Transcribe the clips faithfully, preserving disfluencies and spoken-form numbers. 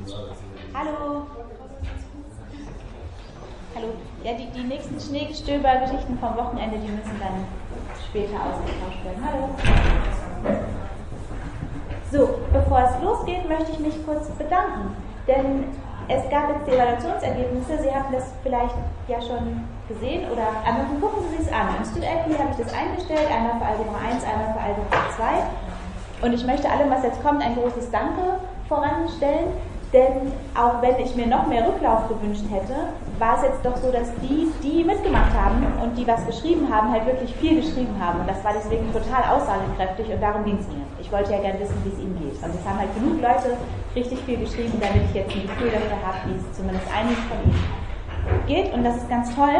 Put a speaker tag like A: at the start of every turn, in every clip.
A: Hallo. Hallo. Ja, die, die nächsten Schneegestöber-Geschichten vom Wochenende, die müssen dann später ausgetauscht werden. Hallo. So, bevor es losgeht, möchte ich mich kurz bedanken. Denn es gab jetzt die Evaluationsergebnisse. Sie haben das vielleicht ja schon gesehen oder ansonsten gucken Sie sich es an. Im StudApply habe ich das eingestellt, einmal für Algebra eins, einmal für Algebra zwei. Und ich möchte allem, was jetzt kommt, ein großes Danke voranstellen. Denn auch wenn ich mir noch mehr Rücklauf gewünscht hätte, war es jetzt doch so, dass die, die mitgemacht haben und die was geschrieben haben, halt wirklich viel geschrieben haben. Und das war deswegen total aussagekräftig und darum ging es mir. Ich wollte ja gerne wissen, wie es ihnen geht. Und es haben halt genug Leute richtig viel geschrieben, damit ich jetzt ein Gefühl dafür habe, wie es zumindest einigen von ihnen geht. Und das ist ganz toll.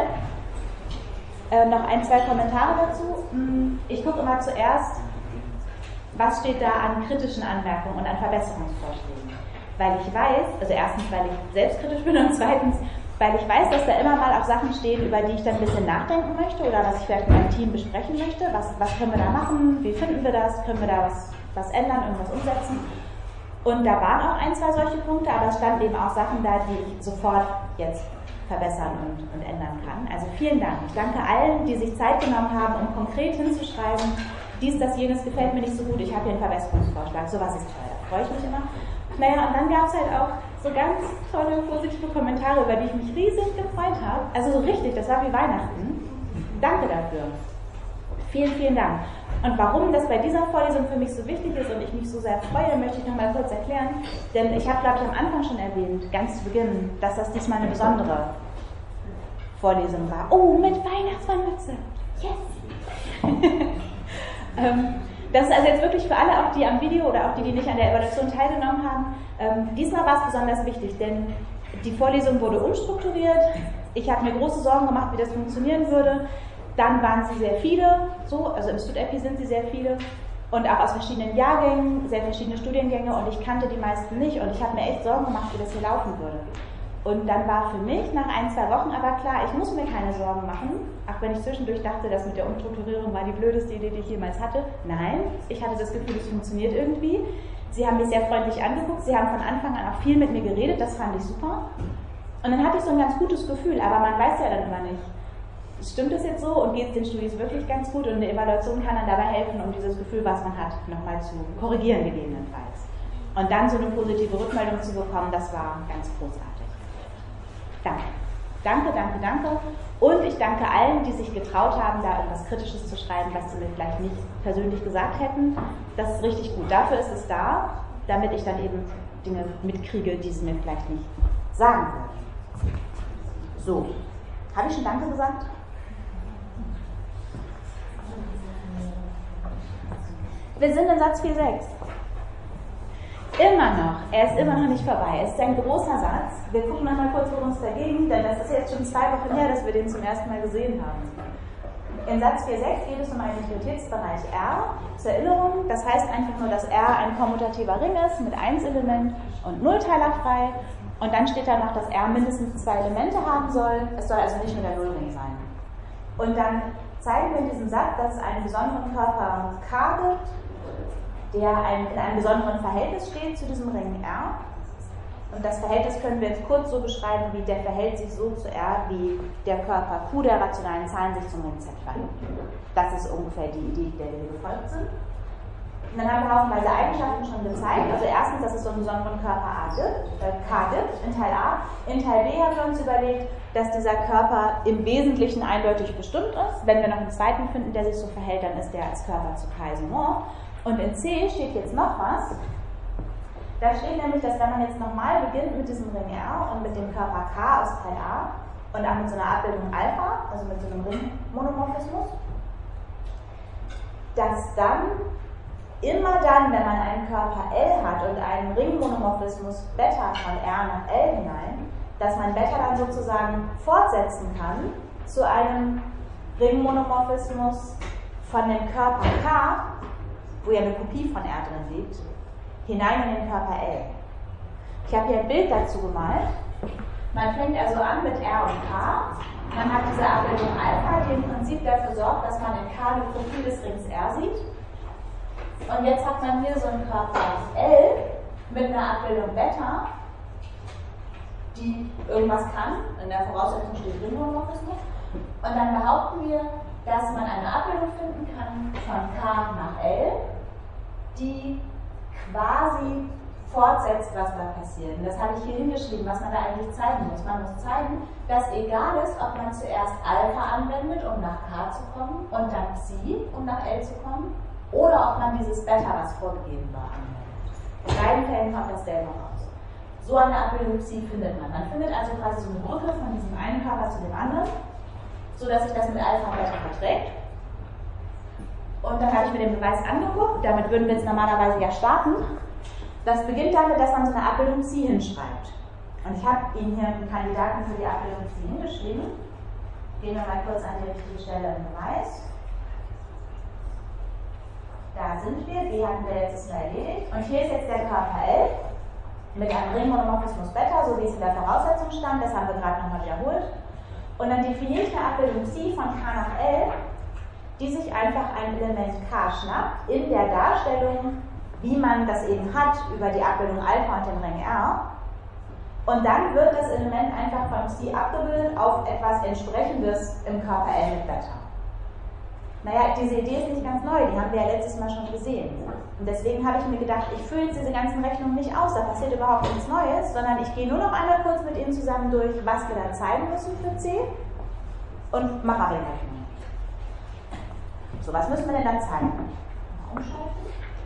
A: Äh, noch ein, zwei Kommentare dazu. Ich gucke immer zuerst, was steht da an kritischen Anmerkungen und an Verbesserungsvorschlägen. Weil ich weiß, also erstens, weil ich selbstkritisch bin und zweitens, weil ich weiß, dass da immer mal auch Sachen stehen, über die ich dann ein bisschen nachdenken möchte oder was ich vielleicht mit meinem Team besprechen möchte. Was, was können wir da machen? Wie finden wir das? Können wir da was, was ändern, irgendwas umsetzen? Und da waren auch ein, zwei solche Punkte, aber es standen eben auch Sachen da, die ich sofort jetzt verbessern und, und ändern kann. Also vielen Dank. Ich danke allen, die sich Zeit genommen haben, um konkret hinzuschreiben, dies, das, jenes gefällt mir nicht so gut, ich habe hier einen Verbesserungsvorschlag. Sowas ist toll, da freue ich mich immer. Naja, und dann gab es halt auch so ganz tolle, positive Kommentare, über die ich mich riesig gefreut habe. Also so richtig, das war wie Weihnachten. Danke dafür. Vielen, vielen Dank. Und warum das bei dieser Vorlesung für mich so wichtig ist und ich mich so sehr freue, möchte ich noch mal kurz erklären. Denn ich habe, glaube ich, am Anfang schon erwähnt, ganz zu Beginn, dass das diesmal eine besondere Vorlesung war. Oh, mit Weihnachtsmannmütze. Yes! ähm, Das ist also jetzt wirklich für alle, auch die am Video oder auch die, die nicht an der Evaluation teilgenommen haben. Ähm, diesmal war es besonders wichtig, denn die Vorlesung wurde umstrukturiert. Ich habe mir große Sorgen gemacht, wie das funktionieren würde. Dann waren sie sehr viele, so, also im StudApply sind sie sehr viele und auch aus verschiedenen Jahrgängen, sehr verschiedene Studiengänge und ich kannte die meisten nicht und ich habe mir echt Sorgen gemacht, wie das hier laufen würde. Und dann war für mich nach ein, zwei Wochen aber klar, ich muss mir keine Sorgen machen, auch wenn ich zwischendurch dachte, das mit der Umstrukturierung war die blödeste Idee, die ich jemals hatte. Nein, ich hatte das Gefühl, es funktioniert irgendwie. Sie haben mich sehr freundlich angeguckt, sie haben von Anfang an auch viel mit mir geredet, das fand ich super. Und dann hatte ich so ein ganz gutes Gefühl, aber man weiß ja dann immer nicht, stimmt das jetzt so und geht es den Studis wirklich ganz gut und eine Evaluation kann dann dabei helfen, um dieses Gefühl, was man hat, nochmal zu korrigieren gegebenenfalls. Und dann so eine positive Rückmeldung zu bekommen, das war ganz großartig. Danke. Danke, danke, danke. Und ich danke allen, die sich getraut haben, da etwas Kritisches zu schreiben, was sie mir vielleicht nicht persönlich gesagt hätten. Das ist richtig gut. Dafür ist es da, damit ich dann eben Dinge mitkriege, die sie mir vielleicht nicht sagen würden. So. Habe ich schon Danke gesagt? Wir sind in Satz vier Punkt sechs. Immer noch, er ist immer noch nicht vorbei. Es ist ein großer Satz. Wir gucken noch mal kurz, worum es da ging, denn das ist jetzt schon zwei Wochen her, dass wir den zum ersten Mal gesehen haben. In Satz vier Punkt sechs geht es um einen Utilitätsbereich R. Zur Erinnerung, das heißt einfach nur, dass R ein kommutativer Ring ist mit eins Element und nullteilerfrei. Und dann steht da noch, dass R mindestens zwei Elemente haben soll. Es soll also nicht nur der Nullring sein. Und dann zeigen wir in diesem Satz, dass es einen besonderen Körper K gibt, der ein, in einem besonderen Verhältnis steht zu diesem Ring R. Und das Verhältnis können wir jetzt kurz so beschreiben, wie der verhält sich so zu R, wie der Körper Q der rationalen Zahlen sich zum Ring Z verhält. Das ist ungefähr die Idee, der wir gefolgt sind. Und dann haben wir haufenweise Eigenschaften schon gezeigt. Also erstens, dass es so einen besonderen Körper A gibt, äh, K gibt, in Teil A. In Teil B haben wir uns überlegt, dass dieser Körper im Wesentlichen eindeutig bestimmt ist. Wenn wir noch einen zweiten finden, der sich so verhält, dann ist der als Körper zu K isomorph. Und in C steht jetzt noch was. Da steht nämlich, dass wenn man jetzt nochmal beginnt mit diesem Ring R und mit dem Körper K aus Teil A und auch mit so einer Abbildung Alpha, also mit so einem Ringmonomorphismus, dass dann immer dann, wenn man einen Körper L hat und einen Ringmonomorphismus Beta von R nach L hinein, dass man Beta dann sozusagen fortsetzen kann zu einem Ringmonomorphismus von dem Körper K, wo ja eine Kopie von R drin liegt, hinein in den Körper L. Ich habe hier ein Bild dazu gemalt. Man fängt also an mit R und K. Man hat diese Abbildung Alpha, die im Prinzip dafür sorgt, dass man in K eine Kopie des Rings R sieht. Und jetzt hat man hier so einen Körper L mit einer Abbildung Beta. die irgendwas kann. In der Voraussetzung steht Ringhomomorphismus. Und dann behaupten wir, dass man eine Abbildung finden kann von K nach L, die quasi fortsetzt, was da passiert. Und das habe ich hier hingeschrieben, was man da eigentlich zeigen muss. Man muss zeigen, dass egal ist, ob man zuerst Alpha anwendet, um nach K zu kommen, und dann Psi, um nach L zu kommen, oder ob man dieses Beta, was vorgegeben war, anwendet. In beiden Fällen kommt dasselbe raus. So eine Abbildung Psi findet man. Man findet also quasi so eine Brücke von diesem einen Körper zu dem anderen, sodass sich das mit Alpha und Beta verträgt. Und dann habe ich mir den Beweis angeguckt, damit würden wir jetzt normalerweise ja starten. Das beginnt damit, dass man so eine Abbildung Psi hinschreibt. Und ich habe Ihnen hier einen Kandidaten für die Abbildung Psi hingeschrieben. Gehen wir mal kurz an die richtige Stelle im Beweis. Da sind wir, B hatten wir letztes Mal erledigt. Und hier ist jetzt der Körper L mit einem Ringmonomorphismus Beta, so wie es in der Voraussetzung stand. Das haben wir gerade nochmal wiederholt. Und dann definiere ich eine Abbildung Psi von K nach L, die sich einfach ein Element K schnappt in der Darstellung, wie man das eben hat über die Abbildung Alpha und den Ring R. Und dann wird das Element einfach von Psi abgebildet auf etwas Entsprechendes im Körper L mit Beta. Naja, diese Idee ist nicht ganz neu, die haben wir ja letztes Mal schon gesehen. Und deswegen habe ich mir gedacht, ich fülle jetzt diese ganzen Rechnungen nicht aus, da passiert überhaupt nichts Neues, sondern ich gehe nur noch einmal kurz mit Ihnen zusammen durch, was wir da zeigen müssen für C und mache Ablehnrechnungen. So, was müssen wir denn dann zeigen? Umschalten.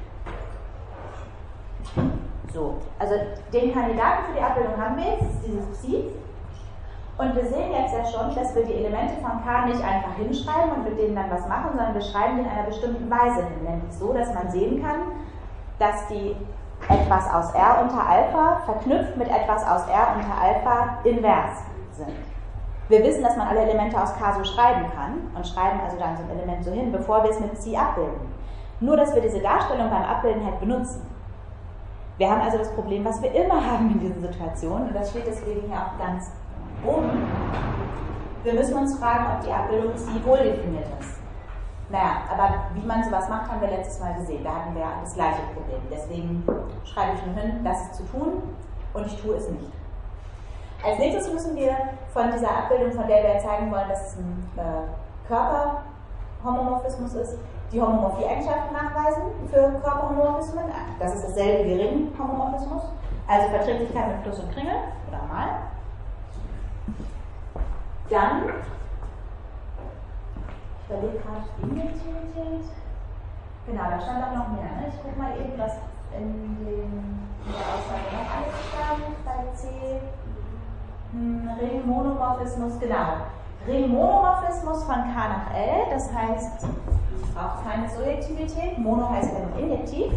A: So, also den Kandidaten für die Abbildung haben wir jetzt, dieses Psi. Und wir sehen jetzt ja schon, dass wir die Elemente von K nicht einfach hinschreiben und mit denen dann was machen, sondern wir schreiben die in einer bestimmten Weise hin, nämlich so, dass man sehen kann, dass die etwas aus R unter Alpha verknüpft mit etwas aus R unter Alpha invers sind. Wir wissen, dass man alle Elemente aus K so schreiben kann und schreiben also dann so ein Element so hin, bevor wir es mit Psi abbilden. Nur, dass wir diese Darstellung beim Abbilden halt benutzen. Wir haben also das Problem, was wir immer haben in diesen Situationen, und das steht deswegen hier auch ganz oben. Wir müssen uns fragen, ob die Abbildung Psi wohl definiert ist. Naja, aber wie man sowas macht, haben wir letztes Mal gesehen. Da hatten wir ja das gleiche Problem. Deswegen schreibe ich nur hin, das ist zu tun, und ich tue es nicht. Als nächstes müssen wir von dieser Abbildung, von der wir zeigen wollen, dass es ein äh, Körperhomomorphismus ist, die Homomorphie-Eigenschaften nachweisen für Körperhomomorphismen. Das ist dasselbe wie Ring-Homomorphismus, also Verträglichkeit mit Plus und Kringel oder Mal. Dann, ich überlege gerade Injektivität. Genau, da stand auch noch mehr. Ne? Ich gucke mal eben, was in, den, in der Aussage noch alles stand bei C. Hm, Ringmonomorphismus, genau. Ringmonomorphismus von K nach L, das heißt, ich brauche keine Surjektivität. Mono heißt ja nur injektiv.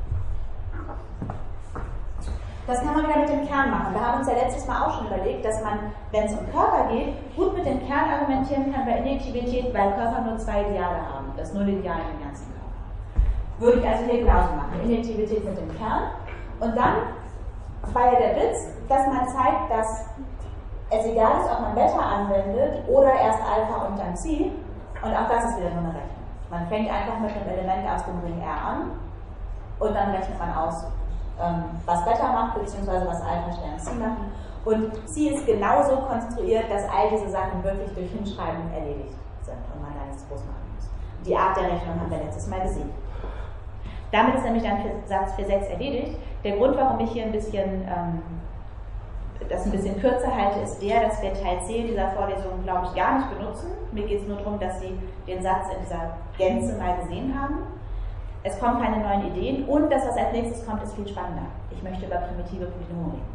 A: Das kann man wieder mit dem Kern machen. Wir haben uns ja letztes Mal auch schon überlegt, dass man, wenn es um Körper geht, gut mit dem Kern argumentieren kann bei Injektivität, weil Körper nur zwei Ideale haben. Das Nullideal im ganzen Körper. Würde ich also hier genauso machen. Injektivität mit dem Kern. Und dann war ja der Witz, dass man zeigt, dass es egal ist, ob man Beta anwendet oder erst Alpha und dann Psi. Und auch das ist wieder nur eine Rechnung. Man fängt einfach mit einem Element aus dem Ring R an und dann rechnet man aus, was Beta macht, beziehungsweise was Alpha Stern Psi machen. Und Psi ist genauso konstruiert, dass all diese Sachen wirklich durch Hinschreiben erledigt sind und man da nichts groß machen muss. Die Art der Rechnung haben wir letztes Mal gesehen. Damit ist nämlich dann für Satz vier Punkt sechs erledigt. Der Grund, warum ich hier ein bisschen ähm, das ein bisschen kürzer halte, ist der, dass wir Teil C in dieser Vorlesung, glaube ich, gar nicht benutzen. Mir geht es nur darum, dass Sie den Satz in dieser Gänze mal gesehen haben. Es kommen keine neuen Ideen und das, was als nächstes kommt, ist viel spannender. Ich möchte über primitive Polynomen reden.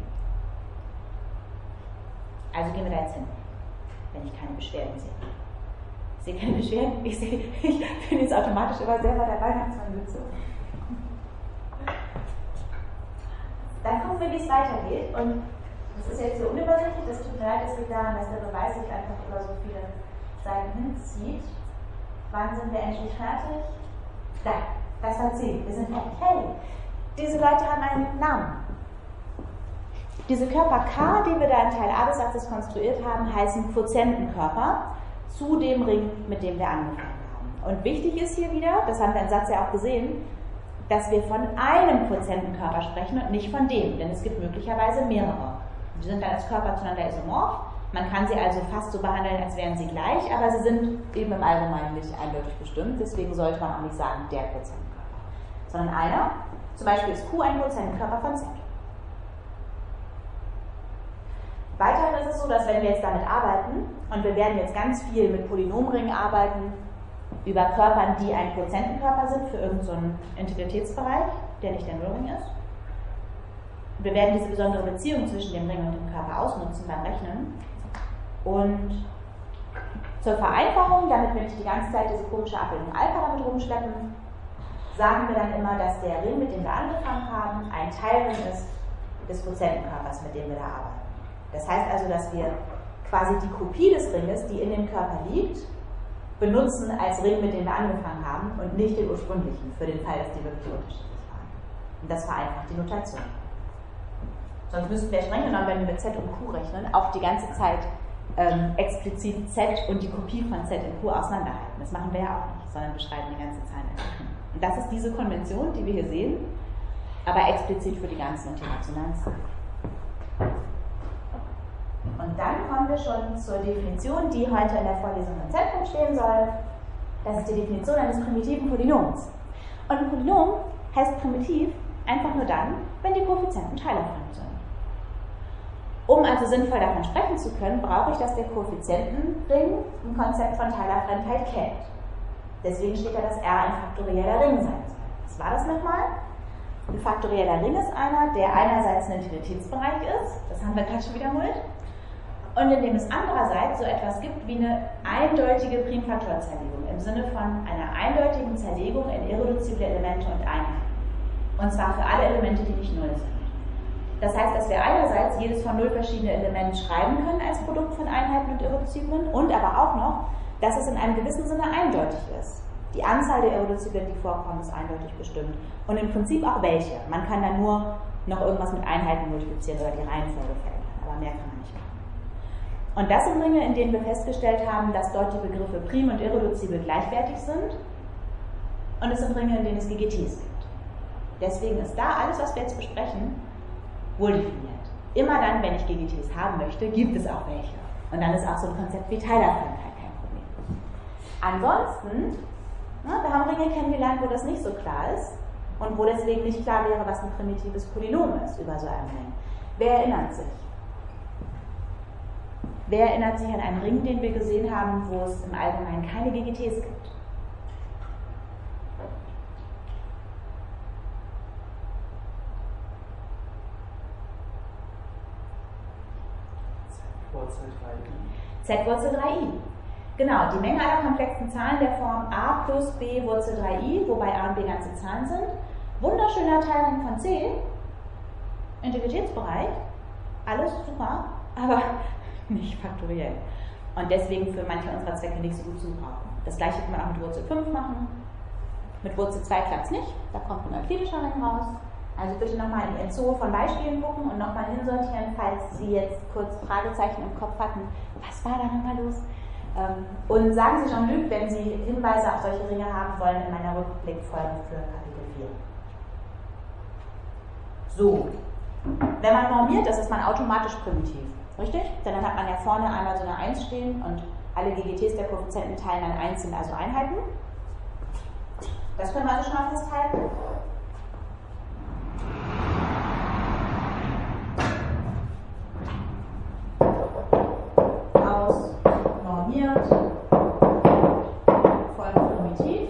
A: Also gehen wir da jetzt hin, wenn ich keine Beschwerden sehe. Ich sehe keine Beschwerden, ich, sehe, ich bin jetzt automatisch immer selber dabei, wenn es man sitze. Dann gucken wir, wie es weitergeht. Und das ist jetzt so unübersichtlich, das tut mir leid, das liegt daran, dass der Beweis sich einfach über so viele Seiten hinzieht. Wann sind wir endlich fertig? Da, das war C, wir sind fertig. Hey, diese Leute haben einen Namen. Diese Körper K, die wir da in Teil A des Satzes konstruiert haben, heißen Quotientenkörper zu dem Ring, mit dem wir angefangen haben. Und wichtig ist hier wieder, das haben wir im Satz ja auch gesehen, dass wir von einem Quotientenkörper sprechen und nicht von dem, denn es gibt möglicherweise mehrere. Die sind dann als Körper zueinander isomorph. Man kann sie also fast so behandeln, als wären sie gleich, aber sie sind eben im Allgemeinen nicht eindeutig bestimmt. Deswegen sollte man auch nicht sagen, der Quotientenkörper. Sondern einer, zum Beispiel ist Q ein Quotientenkörper von Z. Weiterhin ist es so, dass wenn wir jetzt damit arbeiten, und wir werden jetzt ganz viel mit Polynomringen arbeiten, über Körpern, die ein Quotientenkörper sind für irgendeinen so Integritätsbereich, der nicht der Nullring ist. Wir werden diese besondere Beziehung zwischen dem Ring und dem Körper ausnutzen beim Rechnen. Und zur Vereinfachung, damit wir nicht die ganze Zeit diese komische Abbildung Alpha damit rumschleppen, sagen wir dann immer, dass der Ring, mit dem wir angefangen haben, ein Teilring ist des Quotientenkörpers, mit dem wir da arbeiten. Das heißt also, dass wir quasi die Kopie des Ringes, die in dem Körper liegt, benutzen als Ring, mit dem wir angefangen haben und nicht den ursprünglichen, für den Fall, dass die wirklich unterschiedlich waren. Und das vereinfacht die Notation. Sonst müssten wir streng genommen, wenn wir mit Z und Q rechnen, auch die ganze Zeit ähm, explizit Z und die Kopie von Z in Q auseinanderhalten. Das machen wir ja auch nicht, sondern beschreiben die ganze Zahl einfach. Und das ist diese Konvention, die wir hier sehen, aber explizit für die ganzen und die rationalen Zahlen. Und dann kommen wir schon zur Definition, die heute in der Vorlesung im Zentrum stehen soll. Das ist die Definition eines primitiven Polynoms. Und ein Polynom heißt primitiv einfach nur dann, wenn die Koeffizienten teilerfremd sind. Um also sinnvoll davon sprechen zu können, brauche ich, dass der Koeffizientenring ein Konzept von Teilerfremdheit kennt. Deswegen steht da, dass R ein faktorieller Ring sein soll. Was war das nochmal? Ein faktorieller Ring ist einer, der einerseits ein Integritätsbereich ist, das haben wir gerade schon wiederholt, und in dem es andererseits so etwas gibt wie eine eindeutige Primfaktorzerlegung im Sinne von einer eindeutigen Zerlegung in irreduzible Elemente und Einheiten. Und zwar für alle Elemente, die nicht null sind. Das heißt, dass wir einerseits jedes von null verschiedene Element schreiben können als Produkt von Einheiten und Irreduziblen und aber auch noch, dass es in einem gewissen Sinne eindeutig ist. Die Anzahl der Irreduziblen, die vorkommen, ist eindeutig bestimmt. Und im Prinzip auch welche. Man kann da nur noch irgendwas mit Einheiten multiplizieren oder die Reihenfolge verändern, aber mehr kann man nicht machen. Und das sind Ringe, in denen wir festgestellt haben, dass dort die Begriffe Prim und Irreduzibel gleichwertig sind. Und es sind Ringe, in denen es G G Ts gibt. Deswegen ist da alles, was wir jetzt besprechen, wohl definiert. Immer dann, wenn ich G G Ts haben möchte, gibt es auch welche. Und dann ist auch so ein Konzept wie Teilerfremdheit kein Problem. Ansonsten, na, wir haben Ringe kennengelernt, wo das nicht so klar ist und wo deswegen nicht klar wäre, was ein primitives Polynom ist über so einen Ring. Wer erinnert sich? Wer erinnert sich an einen Ring, den wir gesehen haben, wo es im Allgemeinen keine G G Ts gibt? Z Wurzel drei i. Genau, die Menge aller komplexen Zahlen der Form a plus b Wurzel drei i, wobei a und b ganze Zahlen sind. Wunderschöner Teilring von C. Integritätsbereich. Alles super, aber nicht faktoriell. Und deswegen für manche unserer Zwecke nicht so gut zu brauchen. Das gleiche kann man auch mit Wurzel fünf machen. Mit Wurzel zwei klappt es nicht, da kommt ein euklidischer Ring raus. Also bitte nochmal in Ihren Zoo von Beispielen gucken und nochmal hinsortieren, falls Sie jetzt kurz Fragezeichen im Kopf hatten. Was war da nochmal los? Und sagen Sie Jean-Luc, wenn Sie Hinweise auf solche Ringe haben wollen, in meiner Rückblickfolge für Kapitel vier. So, wenn man normiert, das ist man automatisch primitiv. Richtig? Denn dann hat man ja vorne einmal so eine eins stehen und alle G G Ts der Koeffizienten teilen an eins, sind also Einheiten. Das können wir also schon mal festhalten. Aus normiert folgt primitiv.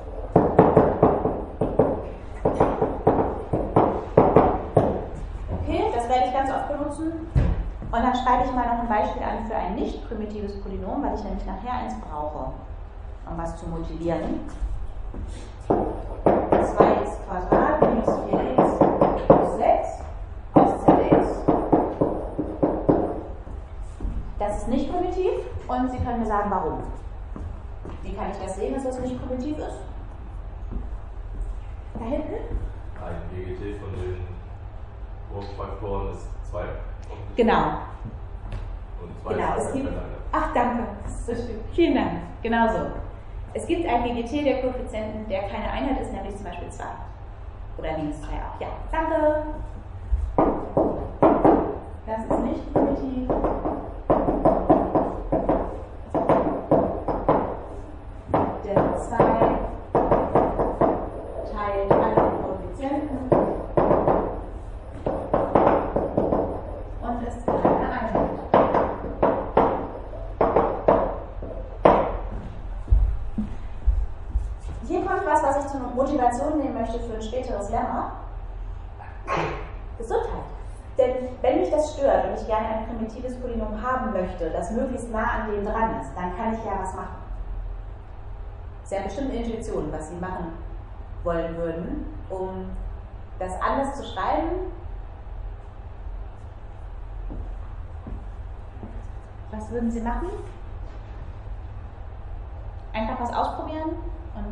A: Okay, das werde ich ganz oft benutzen. Und dann schreibe ich mal noch ein Beispiel an für ein nicht primitives Polynom, weil ich nämlich nachher eins brauche, um was zu motivieren. zwei x Quadrat minus vier x plus sechs aus Z x. Das ist nicht primitiv und Sie können mir sagen, warum. Wie kann ich das sehen, dass das nicht primitiv ist? Da hinten?
B: Ein G G T von den Wurmfaktoren ist zwei.
A: Genau.
B: Und zwei
A: genau,
B: ist
A: es gibt.
B: eine.
A: Ach, danke. Das ist so schön. Vielen Dank. Genau so. Es gibt ein G G T der Koeffizienten, der keine Einheit ist, nämlich zum Beispiel zwei. Oder minus zwei auch. Ja, danke. Das ist nicht Motivation nehmen möchte für ein späteres Lemma, Gesundheit. Denn wenn mich das stört und ich gerne ein primitives Polynom haben möchte, das möglichst nah an dem dran ist, dann kann ich ja was machen. Sie haben bestimmt eine Intuition, was Sie machen wollen würden, um das anders zu schreiben. Was würden Sie machen? Einfach was ausprobieren und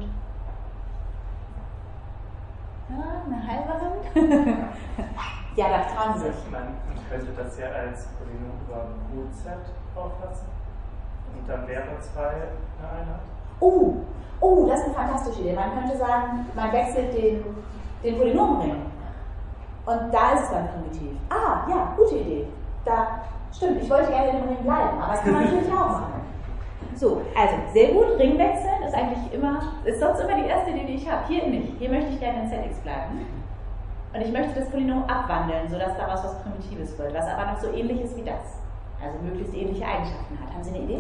A: ja, eine halbe Hand. Ja, da trauen Sie sich.
C: Man könnte das ja als Polynom über Q Z auffassen und dann wäre zwei eine Einheit.
A: Oh, oh, das ist eine fantastische Idee. Man könnte sagen, man wechselt den, den Polynomring. Und da ist es dann primitiv. Ah, ja, gute Idee. Da, stimmt, ich wollte gerne in dem Ring bleiben, aber das kann man natürlich auch machen. So, also sehr gut, Ring wechseln ist eigentlich immer, ist sonst immer die erste Idee, die ich habe. Hier nicht. Hier möchte ich gerne in Z X bleiben. Und ich möchte das Polynom abwandeln, sodass daraus was Primitives wird, was aber noch so ähnlich ist wie das. Also möglichst ähnliche Eigenschaften hat. Haben Sie eine Idee?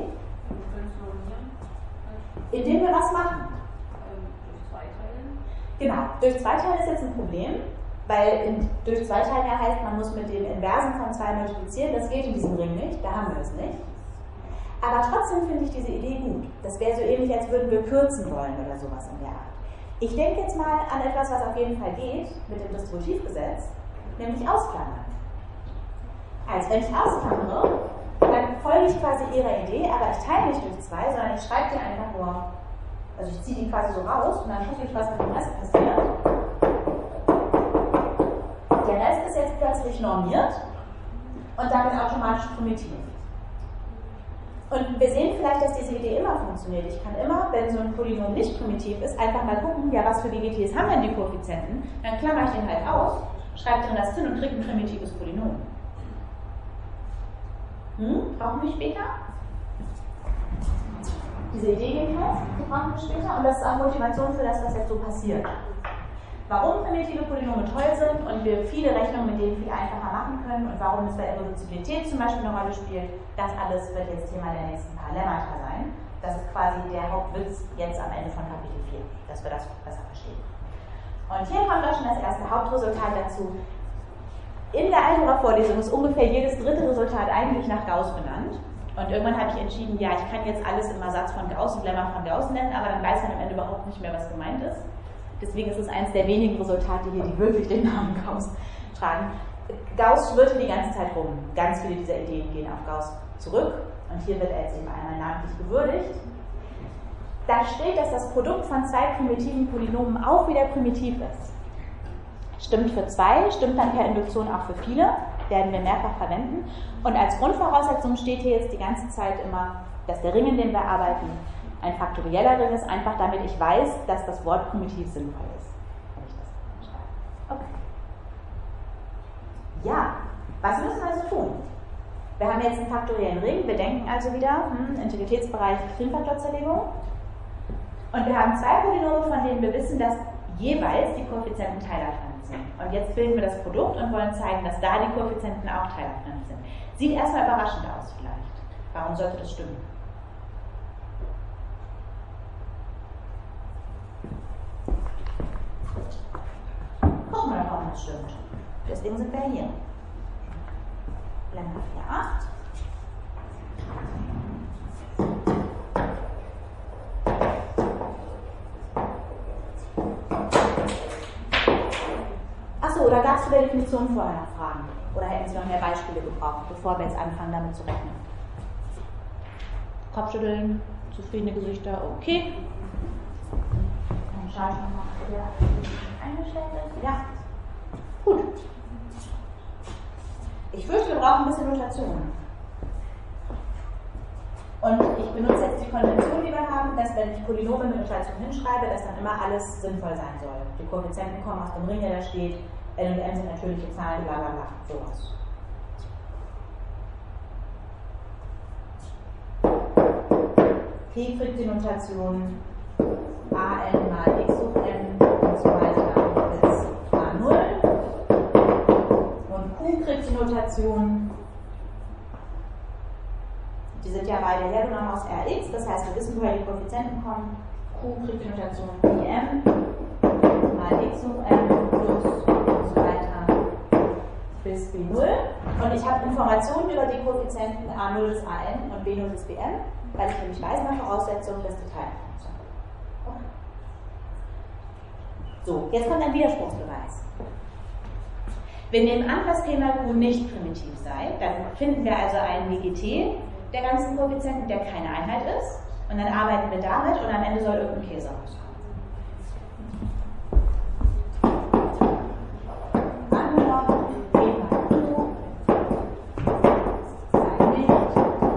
A: Indem wir was machen.
D: Durch Zweiteilen?
A: Genau, durch Zweiteilen ist jetzt ein Problem, weil in, durch Zweiteilen ja heißt, man muss mit dem Inversen von zwei multiplizieren. Das geht in diesem Ring nicht, da haben wir es nicht. Aber trotzdem finde ich diese Idee gut. Das wäre so ähnlich, als würden wir kürzen wollen oder sowas in der Art. Ich denke jetzt mal an etwas, was auf jeden Fall geht mit dem Distributivgesetz, nämlich ausklammern. Also wenn ich ausklammere, dann folge ich quasi Ihrer Idee, aber ich teile nicht durch zwei, sondern ich schreibe die einfach nur, also ich ziehe die quasi so raus und dann gucke ich, was mit dem Rest passiert. Der Rest ist jetzt plötzlich normiert und damit automatisch primitiv. Und wir sehen vielleicht, dass diese Idee immer funktioniert. Ich kann immer, wenn so ein Polynom nicht primitiv ist, einfach mal gucken, ja, was für G G Ts haben denn die Koeffizienten? Dann klammer ich den halt aus, schreibe drin das hin und kriege ein primitives Polynom. Hm? Brauchen wir später? Diese Idee jedenfalls, die brauchen wir später. Und das ist auch Motivation für das, was jetzt so passiert. Warum primitive Polynome toll sind und wir viele Rechnungen mit denen viel einfacher machen können und warum es bei Irreduzibilität zum Beispiel eine Rolle spielt, das alles wird jetzt Thema der nächsten paar Lemmata sein. Das ist quasi der Hauptwitz jetzt am Ende von Kapitel vier, dass wir das besser verstehen. Und hier kommt auch schon das erste Hauptresultat dazu. In der Algebra-Vorlesung ist ungefähr jedes dritte Resultat eigentlich nach Gauss benannt. Und irgendwann habe ich entschieden, ja, ich kann jetzt alles immer Satz von Gauss und Lemma von Gauss nennen, aber dann weiß man am Ende überhaupt nicht mehr, was gemeint ist. Deswegen ist es eines der wenigen Resultate hier, die wirklich den Namen Gauss tragen. Gauss schwirrte die ganze Zeit rum. Ganz viele dieser Ideen gehen auf Gauss zurück. Und hier wird er jetzt eben einmal namentlich gewürdigt. Da steht, dass das Produkt von zwei primitiven Polynomen auch wieder primitiv ist. Stimmt für zwei, stimmt dann per Induktion auch für viele. Werden wir mehrfach verwenden. Und als Grundvoraussetzung steht hier jetzt die ganze Zeit immer, dass der Ring, in dem wir arbeiten, ein faktorieller Ring ist, einfach damit ich weiß, dass das Wort primitiv sinnvoll ist. Wenn ich das schreibe. Okay. Ja, was müssen wir also tun? Wir haben jetzt einen faktoriellen Ring, wir denken also wieder, hm, Integritätsbereich Primfaktorzerlegung. Und wir haben zwei Polynome, von denen wir wissen, dass jeweils die Koeffizienten teilerfremd sind. Und jetzt bilden wir das Produkt und wollen zeigen, dass da die Koeffizienten auch teilerfremd sind. Sieht erstmal überraschend aus vielleicht. Warum sollte das stimmen? Gucken wir doch, ob das stimmt. Deswegen sind wir hier. Lemma vier Komma acht. Achso, oder gab es zu der Definition vorher noch Fragen? Oder hätten Sie noch mehr Beispiele gebraucht, bevor wir jetzt anfangen, damit zu rechnen? Kopfschütteln, zufriedene Gesichter, okay. Dann schaue ich nochmal, ob der eingestellt ist. Ja, gut. Ich fürchte, wir brauchen ein bisschen Notation. Und ich benutze jetzt die Konvention, die wir haben, dass wenn ich Polynome mit Notation hinschreibe, dass dann immer alles sinnvoll sein soll. Die Koeffizienten kommen aus dem Ring, der da steht. N und M sind natürliche Zahlen, bla bla bla, sowas. P kriegt die Notation A n mal x hoch n und so weiter bis a null. Und Q kriegt die Notation, die sind ja beide hergenommen aus Rx, das heißt, wir wissen, woher die Koeffizienten kommen. Q kriegt die Notation Pm mal x hoch n plus und so weiter bis b null. Und ich habe Informationen über die Koeffizienten a null bis an und b null bis bn, weil ich nämlich weiß nach Voraussetzung des Detailfunktion. Okay. So, jetzt kommt ein Widerspruchsbeweis. Wir nehmen an, dass P mal Q nicht primitiv sei, dann finden wir also einen W G T der ganzen Koeffizienten, der keine Einheit ist, und dann arbeiten wir damit und am Ende soll irgendein Käse rauskommen. Angenommen, P mal Q sei nicht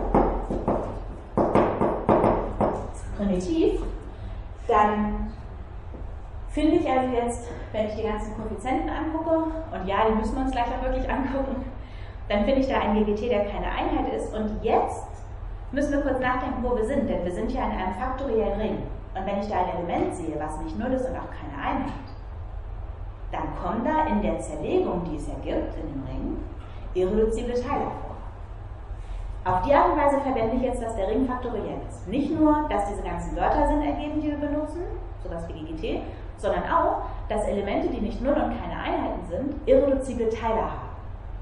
A: primitiv, dann finde ich also jetzt, wenn ich die ganzen Koeffizienten angucke, und ja, die müssen wir uns gleich auch wirklich angucken, dann finde ich da einen W G T, der keine Einheit ist. Und jetzt müssen wir kurz nachdenken, wo wir sind, denn wir sind ja in einem faktoriellen Ring. Und wenn ich da ein Element sehe, was nicht null ist und auch keine Einheit, dann kommen da in der Zerlegung, die es ergibt in dem Ring, irreduzible Teile vor. Auf die Art und Weise verwende ich jetzt, dass der Ring faktoriell ist. Nicht nur, dass diese ganzen Wörter Sinn ergeben, die wir benutzen, sowas wie G G T, sondern auch, dass Elemente, die nicht null und keine Einheiten sind, irreduzible Teile haben.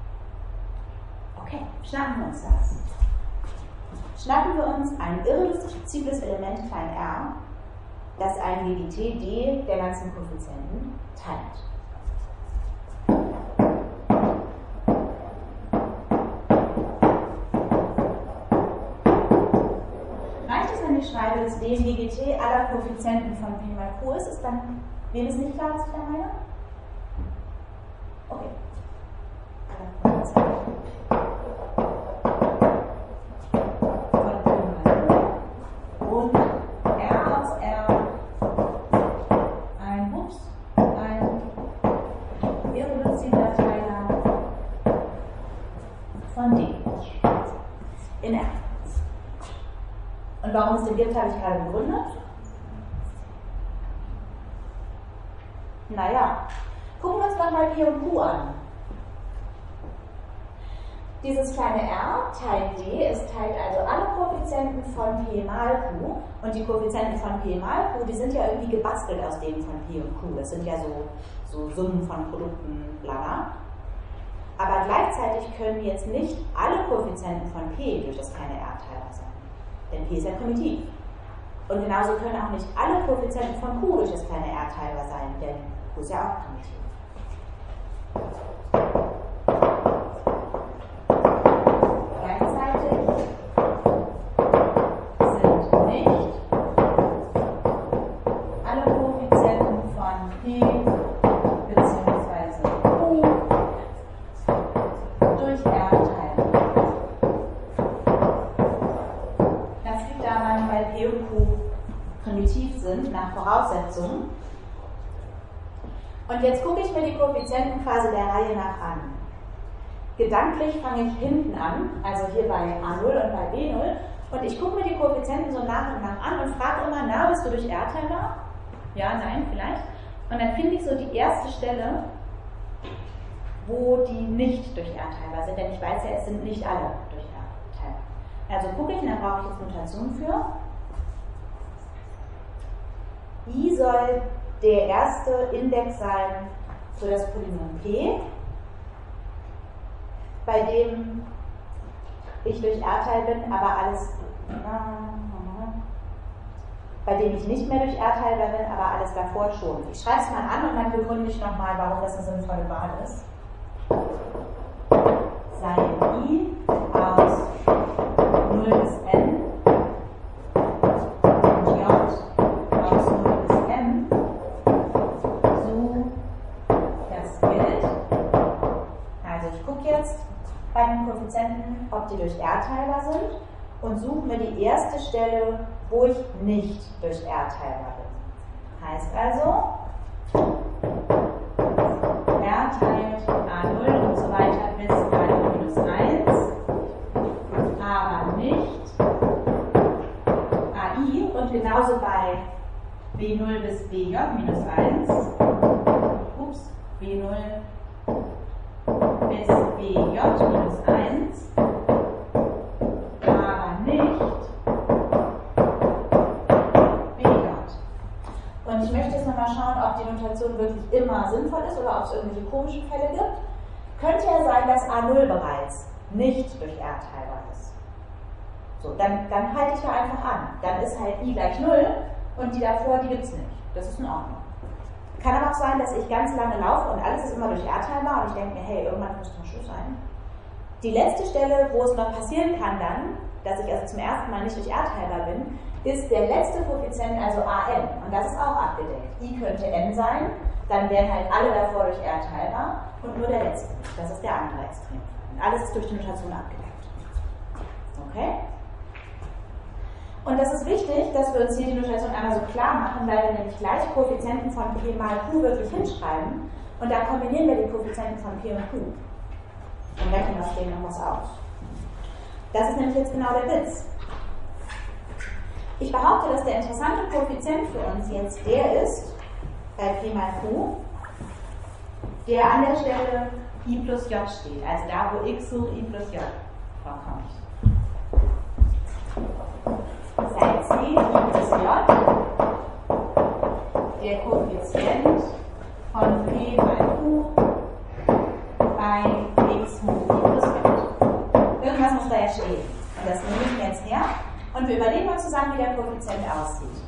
A: Okay, schnappen wir uns das. Schnappen wir uns ein irreduzibles Element klein r, das ein G G T d der ganzen Koeffizienten teilt. Reicht es, wenn ich schreibe, dass d G G T aller Koeffizienten von P mal Q ist? Ist dann, wem ist nicht klar, was ich da meine? Okay. Aller Koeffizienten. Und R aus R, ein Ups, ein irreduzibler Teiler von D in R. Und warum es den gibt, habe ich gerade begründet. Naja, gucken wir uns nochmal P und Q an. Dieses kleine r teilt d, es teilt also alle Koeffizienten von P mal Q. Und die Koeffizienten von P mal Q, die sind ja irgendwie gebastelt aus denen von P und Q. Das sind ja so, so Summen von Produkten, bla. Aber gleichzeitig können jetzt nicht alle Koeffizienten von P durch das kleine r teilbar sein. Denn P ist ja primitiv. Und genauso können auch nicht alle Koeffizienten von Q durch das kleine r teilbar sein, denn Q ist ja auch primitiv. Nach Voraussetzungen. Und jetzt gucke ich mir die Koeffizienten quasi der Reihe nach an. Gedanklich fange ich hinten an, also hier bei a null und bei b null, und ich gucke mir die Koeffizienten so nach und nach an und frage immer, na, bist du durch R teilbar? Ja, nein, vielleicht. Und dann finde ich so die erste Stelle, wo die nicht durch R teilbar sind, denn ich weiß ja, es sind nicht alle durch R teilbar. Also gucke ich, und dann brauche ich jetzt Notation für. I soll der erste Index sein für das Polynom P, bei dem ich durch R-Teil bin, aber alles, bei dem ich nicht mehr durch R-Teil bin, aber alles davor schon. Ich schreibe es mal an und dann begründe ich nochmal, warum das eine sinnvolle Wahl ist. Sei I aus null bis n und J aus null bis m, so das gilt. Also ich gucke jetzt bei den Koeffizienten, ob die durch R teilbar sind, und suche mir die erste Stelle, wo ich nicht durch R teilbar bin. Heißt also, R teilt a null und so weiter bis a minus eins, aber nicht A I, und genauso bei b null bis b j minus eins, ups, b null bis b j minus eins, aber nicht b j. Und ich möchte jetzt nochmal schauen, ob ob die Notation wirklich immer sinnvoll ist oder ob es irgendwelche komischen Fälle gibt. Könnte ja sein, dass A null bereits nicht durch R teilbar ist. So, dann, dann halte ich da einfach an. Dann ist halt I gleich null und die davor, die gibt es nicht. Das ist in Ordnung. Kann aber auch sein, dass ich ganz lange laufe und alles ist immer durch R teilbar und ich denke mir, hey, irgendwann muss doch Schluss sein. Die letzte Stelle, wo es noch passieren kann dann, dass ich also zum ersten Mal nicht durch R teilbar bin, ist der letzte Koeffizient, also A n. Und das ist auch abgedeckt. I könnte n sein, dann wären halt alle davor durch R teilbar und nur der letzte nicht. Das ist der andere Extremfall. Alles ist durch die Notation abgedeckt. Okay? Und das ist wichtig, dass wir uns hier die Notation einmal so klar machen, weil wir nämlich gleich Koeffizienten von P mal Q wirklich hinschreiben und da kombinieren wir die Koeffizienten von P und Q und rechnen aus denen noch was aus. Das ist nämlich jetzt genau der Witz. Ich behaupte, dass der interessante Koeffizient für uns jetzt der ist, bei P mal Q, der an der Stelle I plus J steht, also da, wo x hoch I plus J vorkommt. Sei C I plus J der Koeffizient von P mal Q bei x hoch I plus J. Irgendwas muss da ja stehen. Und das nehmen wir jetzt her. Und wir überlegen uns zusammen, wie der Koeffizient aussieht.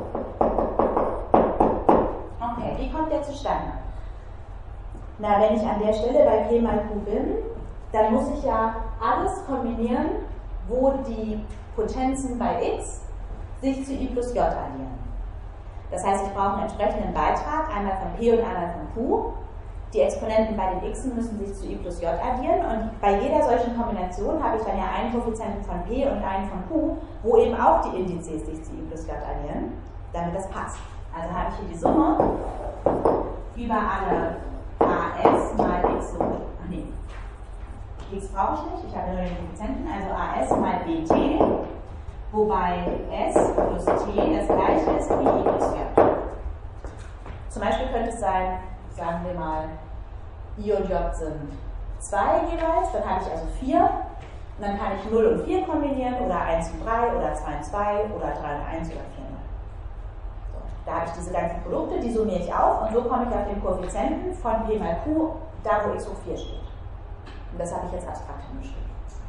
A: Okay, wie kommt der zustande? Na, wenn ich an der Stelle bei P mal Q bin, dann muss ich ja alles kombinieren, wo die Potenzen bei x sich zu I plus J addieren. Das heißt, ich brauche einen entsprechenden Beitrag, einmal von P und einmal von Q. Die Exponenten bei den x'en müssen sich zu I plus J addieren und bei jeder solchen Kombination habe ich dann ja einen Koeffizienten von P und einen von Q, wo eben auch die Indizes sich zu I plus J addieren, damit das passt. Also habe ich hier die Summe über alle A S mal x hoch. Ach nee, x brauche ich nicht, ich habe nur den Koeffizienten, also A S mal B T, wobei S plus T das gleiche ist wie I plus J. Zum Beispiel könnte es sein, sagen wir mal, I und J sind zwei jeweils, dann habe ich also vier und dann kann ich null und vier kombinieren oder eins und drei oder zwei und zwei oder drei und eins oder vier und null. So, da habe ich diese ganzen Produkte, die summiere ich auf und so komme ich auf den Koeffizienten von P mal Q, da wo x hoch vier steht. Und das habe ich jetzt abstrakt hingeschrieben.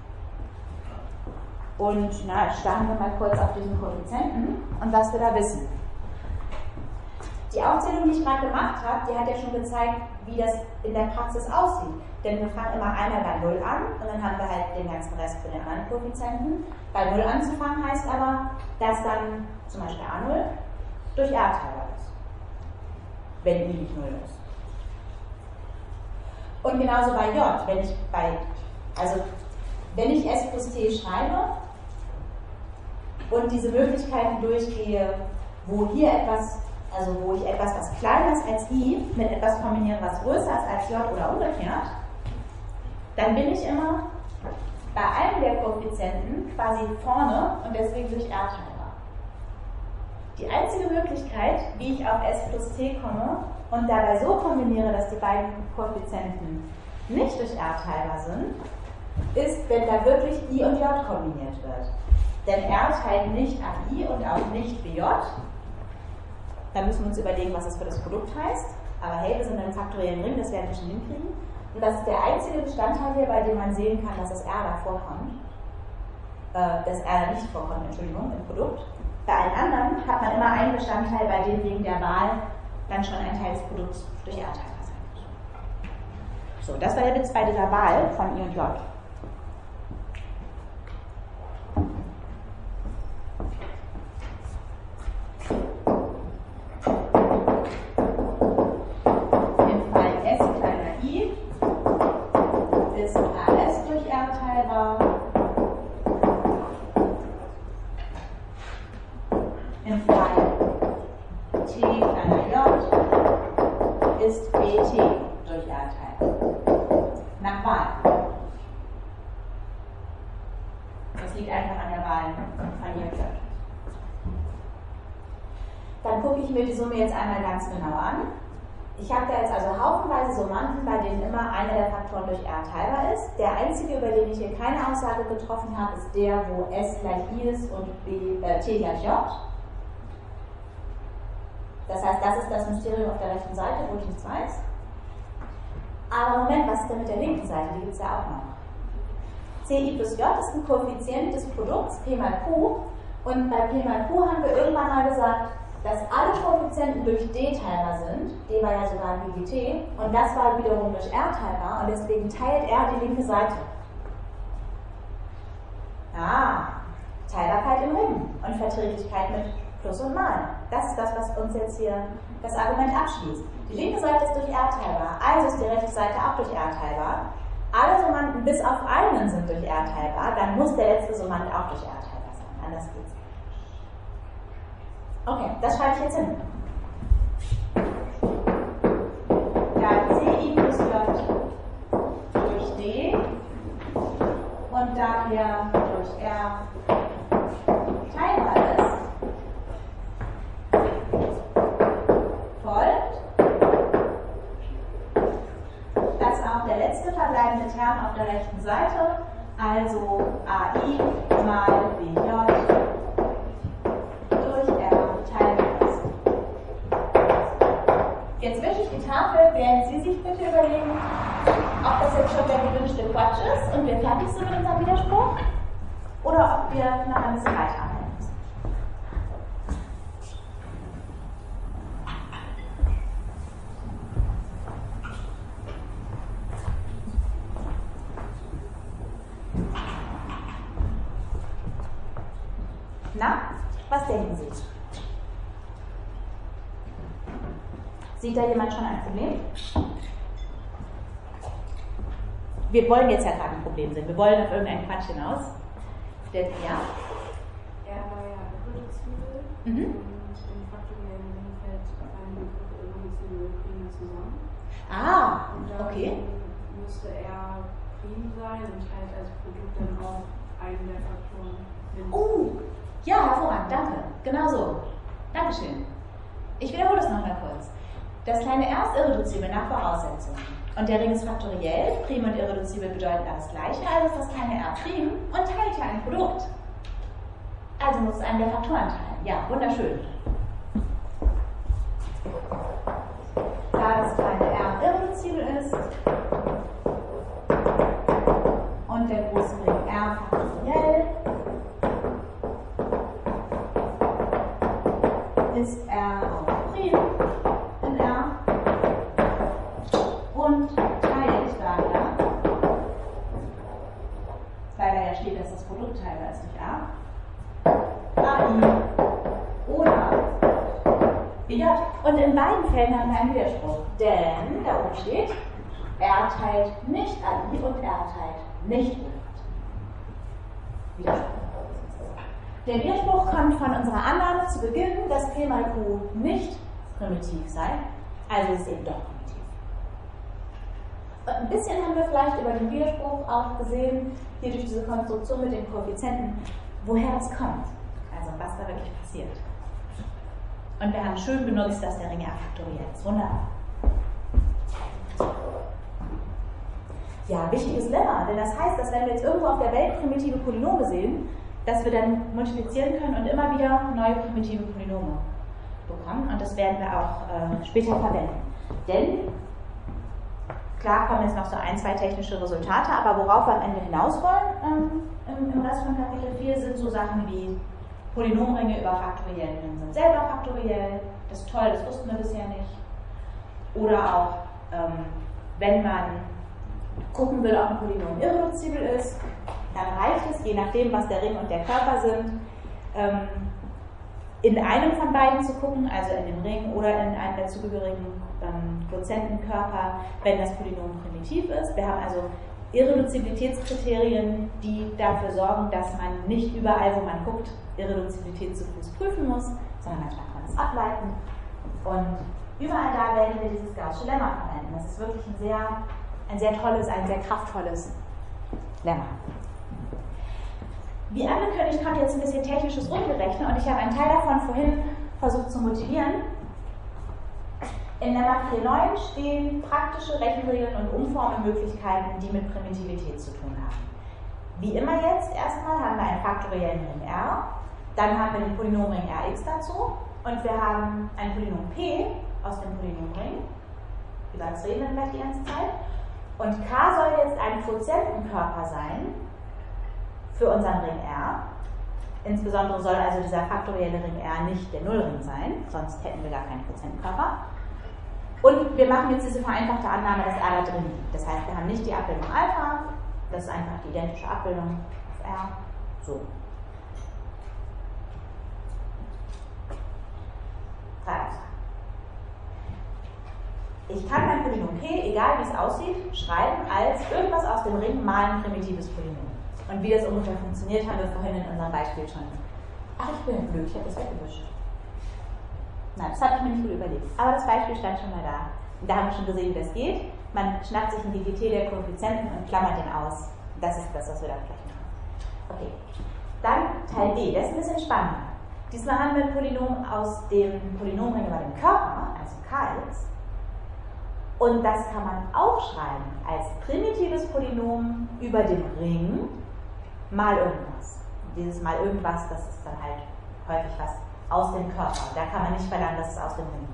A: Und na, starten wir mal kurz auf diesen Koeffizienten und was wir da wissen. Die Aufzählung, die ich gerade gemacht habe, die hat ja schon gezeigt, wie das in der Praxis aussieht. Denn wir fangen immer einmal bei null an und dann haben wir halt den ganzen Rest für den anderen Koeffizienten. Bei null anzufangen heißt aber, dass dann zum Beispiel A null durch R teilbar ist, wenn I nicht null ist. Und genauso bei J, wenn ich bei, also wenn ich S plus T schreibe und diese Möglichkeiten durchgehe, wo hier etwas, also wo ich etwas, was kleiner ist als I, mit etwas kombiniere, was größer ist als J oder umgekehrt, dann bin ich immer bei einem der Koeffizienten quasi vorne und deswegen durch R teilbar. Die einzige Möglichkeit, wie ich auf S plus T komme und dabei so kombiniere, dass die beiden Koeffizienten nicht durch R teilbar sind, ist, wenn da wirklich I und J kombiniert wird. Denn R teilt nicht an I und auch nicht B J. Da müssen wir uns überlegen, was das für das Produkt heißt. Aber hey, wir sind in einem faktoriellen Ring, das werden wir schon hinkriegen. Und das ist der einzige Bestandteil hier, bei dem man sehen kann, dass das R da vorkommt. Äh, dass R da nicht vorkommt, Entschuldigung, im Produkt. Bei allen anderen hat man immer einen Bestandteil, bei dem wegen der Wahl dann schon ein Teil des Produkts durch R teilbar sein wird. So, das war der Witz bei dieser Wahl von I und J. Die Summe jetzt einmal ganz genau an. Ich habe da jetzt also haufenweise Summanden, bei denen immer einer der Faktoren durch R teilbar ist. Der einzige, über den ich hier keine Aussage getroffen habe, ist der, wo S gleich I ist und B, äh, T gleich J. Das heißt, das ist das Mysterium auf der rechten Seite, wo ich nichts weiß. Aber Moment, was ist denn mit der linken Seite? Die gibt es ja auch noch. Ci plus j ist ein Koeffizient des Produkts P mal Q. Und bei P mal Q haben wir irgendwann mal gesagt, dass alle Koeffizienten durch d teilbar sind. D war ja sogar ein G G T. Und das war wiederum durch R teilbar. Und deswegen teilt R die linke Seite. Ah, Teilbarkeit im Ring und Verträglichkeit mit Plus und Mal. Das ist das, was uns jetzt hier das Argument abschließt. Die linke Seite ist durch R teilbar, also ist die rechte Seite auch durch R teilbar. Alle Summanden bis auf einen sind durch R teilbar, dann muss der letzte Summand auch durch R teilbar sein. Anders geht's nicht. Okay, das schreibe ich jetzt hin. Da Ci plus J durch D und daher durch R teilbar ist, folgt, dass auch der letzte verbleibende Term auf der rechten Seite, also A I mal B J durch R teilbar ist. Jetzt wische ich die Tafel, während Sie sich bitte überlegen, ob das jetzt schon der gewünschte Quatsch ist und wir fertig sind mit unserem Widerspruch oder ob wir noch ein bisschen weiterarbeiten müssen. Na, was denken Sie? Sieht da jemand schon ein Problem? Wir wollen jetzt ja gerade ein Problem sehen. Wir wollen auf irgendeinen Quatsch hinaus. Der, ja?
D: Er war ja irreduzibel
A: Mhm.
D: und im faktoriellen Umfeld ein Begriff irreduzibel Prime zusammen.
A: Ah,
D: Und dann
A: okay.
D: müsste er Prim sein und halt als Produkt dann auch einen der Faktoren mindestens.
A: Oh, ja, hervorragend, danke. Genau so. Dankeschön. Ich wiederhole es nochmal kurz. Das kleine R ist irreduzibel nach Voraussetzung. Und der Ring ist faktoriell, Prim und irreduzibel bedeuten das gleiche, also ist das kleine R Prim und teilt ja ein Produkt. Also muss es einen der Faktoren teilen. Ja, wunderschön. Da das kleine R irreduzibel ist und der große Ring R faktoriell, ist R auch Prim in R und teilt daher, weil da ja steht, dass das Produkt teilbar ist durch A, A I oder B J. Und in beiden Fällen haben wir einen Widerspruch, denn da oben steht, R teilt nicht A I und R teilt nicht B J. Widerspruch. Der Widerspruch kommt von unserer Annahme zu Beginn, dass P mal Q nicht primitiv sei, also ist es eben doch primitiv. Und ein bisschen haben wir vielleicht über den Widerspruch auch gesehen, hier durch diese Konstruktion mit den Koeffizienten, woher das kommt, also was da wirklich passiert. Und wir haben schön benutzt, dass der Ring R faktoriell ist. Wunderbar. Ja, wichtiges Lemma, denn das heißt, dass wenn wir jetzt irgendwo auf der Welt primitive Polynome sehen, dass wir dann multiplizieren können und immer wieder neue primitive Polynome bekommen. Und das werden wir auch äh, später verwenden. Denn, klar kommen jetzt noch so ein, zwei technische Resultate, aber worauf wir am Ende hinaus wollen ähm, im, im Rest von Kapitel vier sind so Sachen wie Polynomringe über faktoriellen Ringen sind selber faktoriell. Das ist toll, das wussten wir bisher nicht. Oder auch, ähm, wenn man gucken will, ob ein Polynom irreduzibel ist, dann reicht es, je nachdem, was der Ring und der Körper sind, ähm, in einem von beiden zu gucken, also in dem Ring oder in einem der zugehörigen ähm, Quotientenkörper, wenn das Polynom primitiv ist. Wir haben also Irreduzibilitätskriterien, die dafür sorgen, dass man nicht überall, wo man guckt, Irreduzibilität zu Fuß prüfen muss, sondern manchmal kann man es ableiten. Und überall da werden wir dieses Gaußsche Lemma verwenden. Das ist wirklich ein sehr, ein sehr tolles, ein sehr kraftvolles Lemma. Wie angekündigt, kommt jetzt ein bisschen technisches Umgerechnet und ich habe einen Teil davon vorhin versucht zu motivieren. In Lemma vier Punkt neun stehen praktische Rechenregeln und Umformemöglichkeiten, die mit Primitivität zu tun haben. Wie immer jetzt, erstmal haben wir einen faktoriellen Ring R, dann haben wir den Polynomring Rx dazu und wir haben ein Polynom P aus dem Polynomring, über das reden wir gleich die ganze Zeit, und K soll jetzt ein Quotientenkörper sein für unseren Ring R. Insbesondere soll also dieser faktorielle Ring R nicht der Nullring sein, sonst hätten wir gar keinen Quotientenkörper. Und wir machen jetzt diese vereinfachte Annahme, dass R da drin liegt. Das heißt, wir haben nicht die Abbildung Alpha, das ist einfach die identische Abbildung auf R. So. Drei Aussagen. Ich kann mein Polynom P, egal wie es aussieht, schreiben als irgendwas aus dem Ring mal ein primitives Polynom. Und wie das ungefähr funktioniert, haben wir vorhin in unserem Beispiel schon. Ach, ich bin ja blöd, ich habe das weggewischt. Nein, das habe ich mir nicht gut überlegt. Aber das Beispiel stand schon mal da. Und da haben wir schon gesehen, wie das geht. Man schnappt sich ein D G T der Koeffizienten und klammert den aus. Das ist das, was wir da gleich machen. Okay. Dann Teil B, das ist ein bisschen spannender. Diesmal haben wir ein Polynom aus dem Polynomring über dem Körper, also K X. Und das kann man aufschreiben als primitives Polynom über dem Ring mal irgendwas. Und dieses mal irgendwas, das ist dann halt häufig was aus dem Körper. Da kann man nicht verlangen, dass es aus dem Ring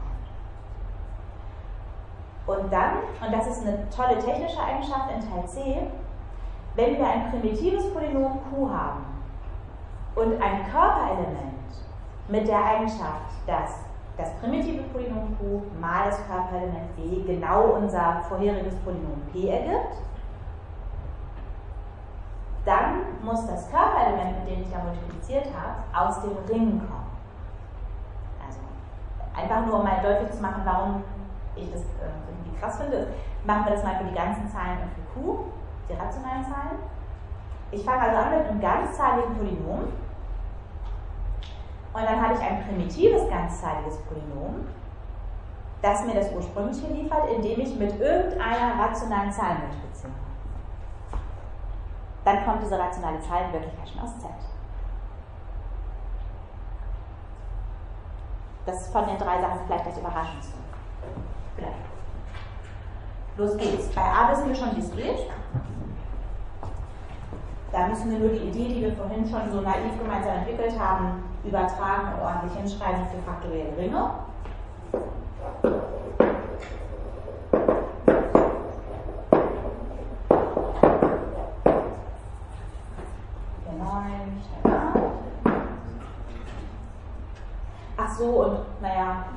A: kommt. Und dann, und das ist eine tolle technische Eigenschaft in Teil C, wenn wir ein primitives Polynom Q haben und ein Körperelement mit der Eigenschaft, dass das primitive Polynom Q mal das Körperelement B genau unser vorheriges Polynom P ergibt, dann muss das Körperelement, mit dem ich da multipliziert habe, aus dem Ring kommen. Also einfach nur um mal deutlich zu machen, warum ich das äh, irgendwie krass finde, machen wir das mal für die ganzen Zahlen und für Q, die rationalen Zahlen. Ich fange also an mit einem ganzzahligen Polynom und dann habe ich ein primitives ganzzahliges Polynom, das mir das ursprüngliche liefert, indem ich mit irgendeiner rationalen Zahl multipliziere. Dann kommt diese rationale Zahl in Wirklichkeit schon aus Z. Das ist von den drei Sachen vielleicht das Überraschendste. Vielleicht. Los geht's. Bei A wissen wir schon, wie es geht. Da müssen wir nur die Idee, die wir vorhin schon so naiv gemeinsam entwickelt haben, übertragen und ordentlich hinschreiben für faktorielle Ringe. Ach so, und naja,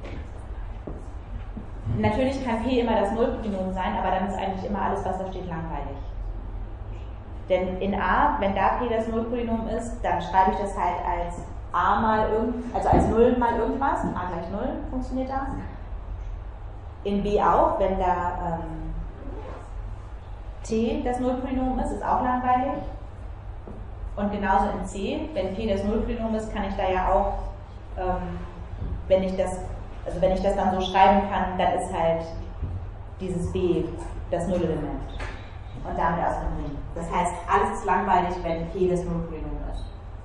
A: natürlich kann P immer das Nullpolynom sein, aber dann ist eigentlich immer alles, was da steht, langweilig. Denn in A, wenn da P das Nullpolynom ist, dann schreibe ich das halt als A mal irgend, also als null mal irgendwas, A gleich null funktioniert da. In B auch, wenn da ähm, T das Nullpolynom ist, ist auch langweilig. Und genauso in C, wenn P das Nullpolynom ist, kann ich da ja auch, ähm, wenn ich das, also wenn ich das dann so schreiben kann, dann ist halt dieses B das Nullelement. Und damit aus dem Ring. Das heißt, alles ist langweilig, wenn P das Nullpolynom ist.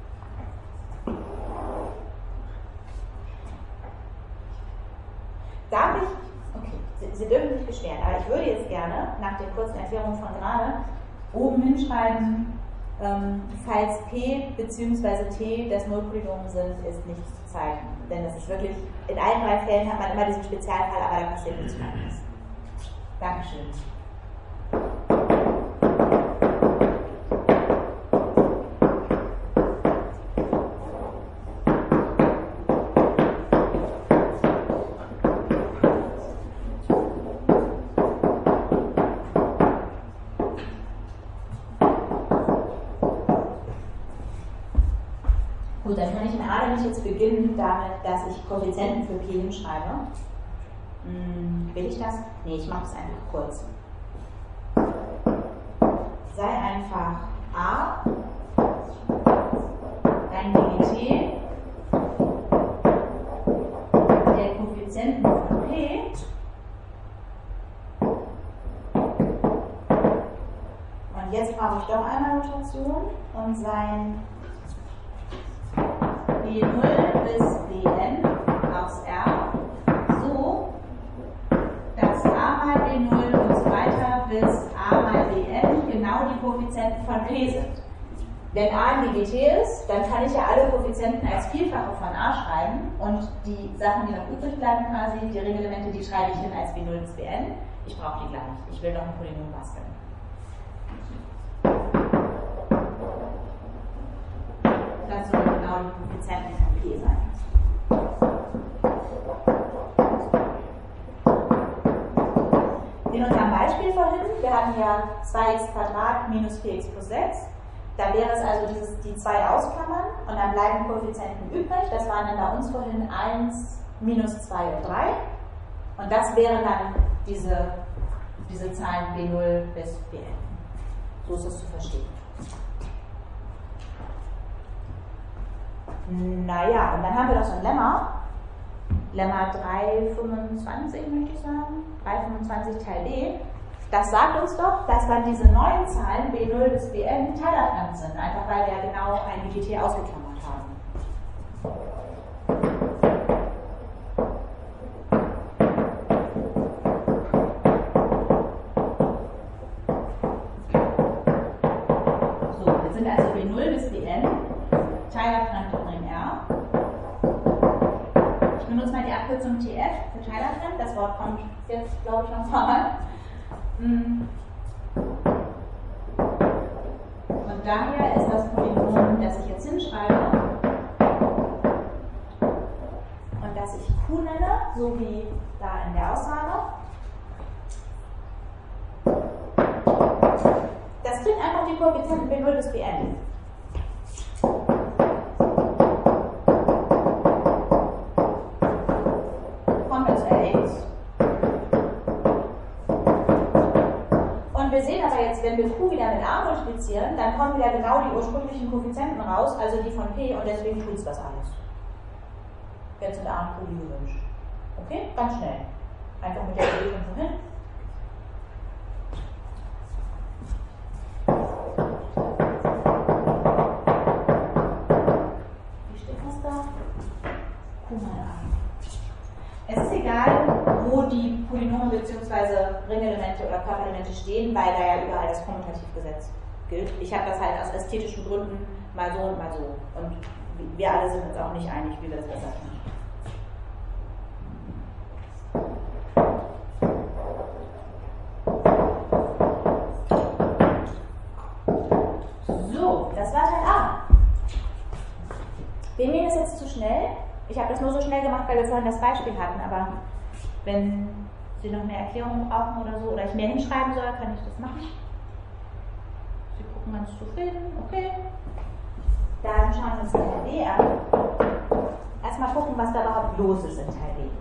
A: Darf ich, okay, Sie, Sie dürfen sich beschweren, aber ich würde jetzt gerne, nach der kurzen Erklärung von gerade, oben hinschreiben, ähm, falls P bzw. T das Nullpolynom sind, ist nichts zu zeichnen. Denn das ist wirklich, in allen drei Fällen hat man immer diesen Spezialfall, aber da passiert nichts Spannendes. Dankeschön. Gut, dann kann ich in A nämlich jetzt beginnen damit, dass ich Koeffizienten für P hinschreibe. Hm, will ich das? Nee, ich mache es einfach kurz. Sei einfach A, dein D G T, der Koeffizienten von P, und jetzt brauche ich doch einmal Notation und sein B null bis Bn aus R so, dass A mal B null und so weiter bis A mal Bn genau die Koeffizienten von P sind. wenn a ein G G T ist, dann kann ich ja alle Koeffizienten als Vielfache von a schreiben und die Sachen, die noch übrig bleiben, quasi die Ringelemente, die schreibe ich hin als B null bis B n. Ich brauche die gleich. Ich will noch ein Polynom basteln. Das soll genau die Koeffizienten von P sein. In unserem Beispiel vorhin, wir hatten ja zwei x Quadrat minus vier x plus sechs. Da wäre es also dieses, die zwei ausklammern und dann bleiben Koeffizienten übrig. Das waren dann bei uns vorhin eins, minus zwei und drei. Und das wären dann diese, diese Zahlen B null bis B n. So ist es zu verstehen. Naja, und dann haben wir doch so ein Lemma. Lemma drei fünfundzwanzig möchte ich sagen. drei fünfundzwanzig Teil B. Das sagt uns doch, dass dann diese neuen Zahlen B null bis B n teilerkrankt sind, einfach weil wir genau ein G G T ausgeklammert haben. So, jetzt sind also B null bis B n teilerkrankt im Ring R. Ich benutze mal die Abkürzung T F für teilerkrankt. Das Wort kommt jetzt, glaube ich, noch mal. Und daher ist das Polynom, das ich jetzt hinschreibe und das ich Q nenne, so wie da in der Aussage, das kriegt einfach die Koeffizienten B null bis B n. Kommt das Lx. Wir sehen aber jetzt, wenn wir Q wieder mit A multiplizieren, dann kommen wieder genau die ursprünglichen Koeffizienten raus, also die von P, und deswegen tut es das alles. Jetzt sind A und Q wie gewünscht. Okay? Ganz schnell. Einfach mit der Idee von vorhin. Wie steht das da? Q mal A. Es ist egal, wo die Polynome bzw. Ringelemente oder Körperelemente stehen, weil da ja überall das Kommutativgesetz gilt. Ich habe das halt aus ästhetischen Gründen mal so und mal so. Und wir alle sind uns auch nicht einig, wie wir das besser können. So, das war Teil A. Wem ging es jetzt zu schnell? Ich habe das nur so schnell gemacht, weil wir vorhin das Beispiel hatten, aber wenn Sie noch mehr Erklärungen brauchen oder so, oder ich mehr hinschreiben soll, kann ich das machen. Sie gucken ganz zufrieden, okay. Dann schauen wir uns Teil B an. Erstmal gucken, was da überhaupt los ist in Teil B.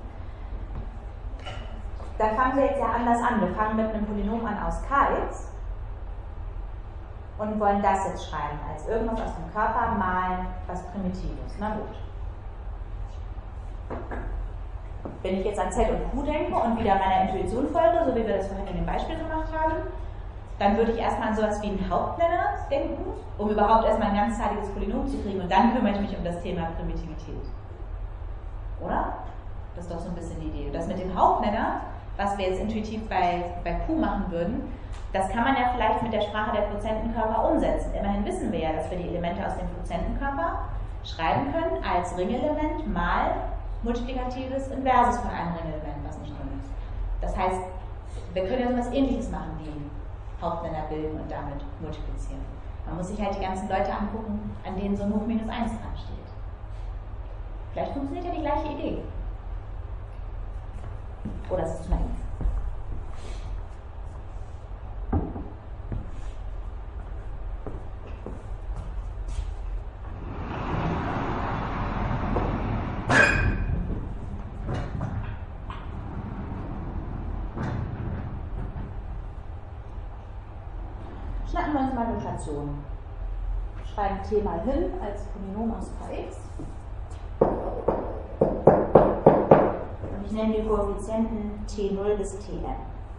A: Da fangen wir jetzt ja anders an. Wir fangen mit einem Polynom an aus Kx und wollen das jetzt schreiben, als irgendwas aus dem Körper mal was Primitives. Na gut. Wenn ich jetzt an Z und Q denke und wieder meiner Intuition folge, so wie wir das vorhin in dem Beispiel gemacht haben, dann würde ich erstmal an sowas wie einen Hauptnenner denken, um überhaupt erstmal ein ganzzahliges Polynom zu kriegen, und dann kümmere ich mich um das Thema Primitivität. Oder? Das ist doch so ein bisschen die Idee. Das mit dem Hauptnenner, was wir jetzt intuitiv bei, bei Q machen würden, das kann man ja vielleicht mit der Sprache der Quotientenkörper umsetzen. Immerhin wissen wir ja, dass wir die Elemente aus dem Quotientenkörper schreiben können als Ringelement mal multiplikatives Inverses von einem Ringelement, was nicht drin ist. Das heißt, wir können ja so etwas Ähnliches machen wie Hauptnenner bilden und damit multiplizieren. Man muss sich halt die ganzen Leute angucken, an denen so ein Hoch minus eins dran steht. Vielleicht funktioniert ja die gleiche Idee. Oder ist es zu naiv? Schnappen wir uns mal Notation. Schreiben T mal hin als Polynom aus Kx. Und ich nenne die Koeffizienten T null bis T n.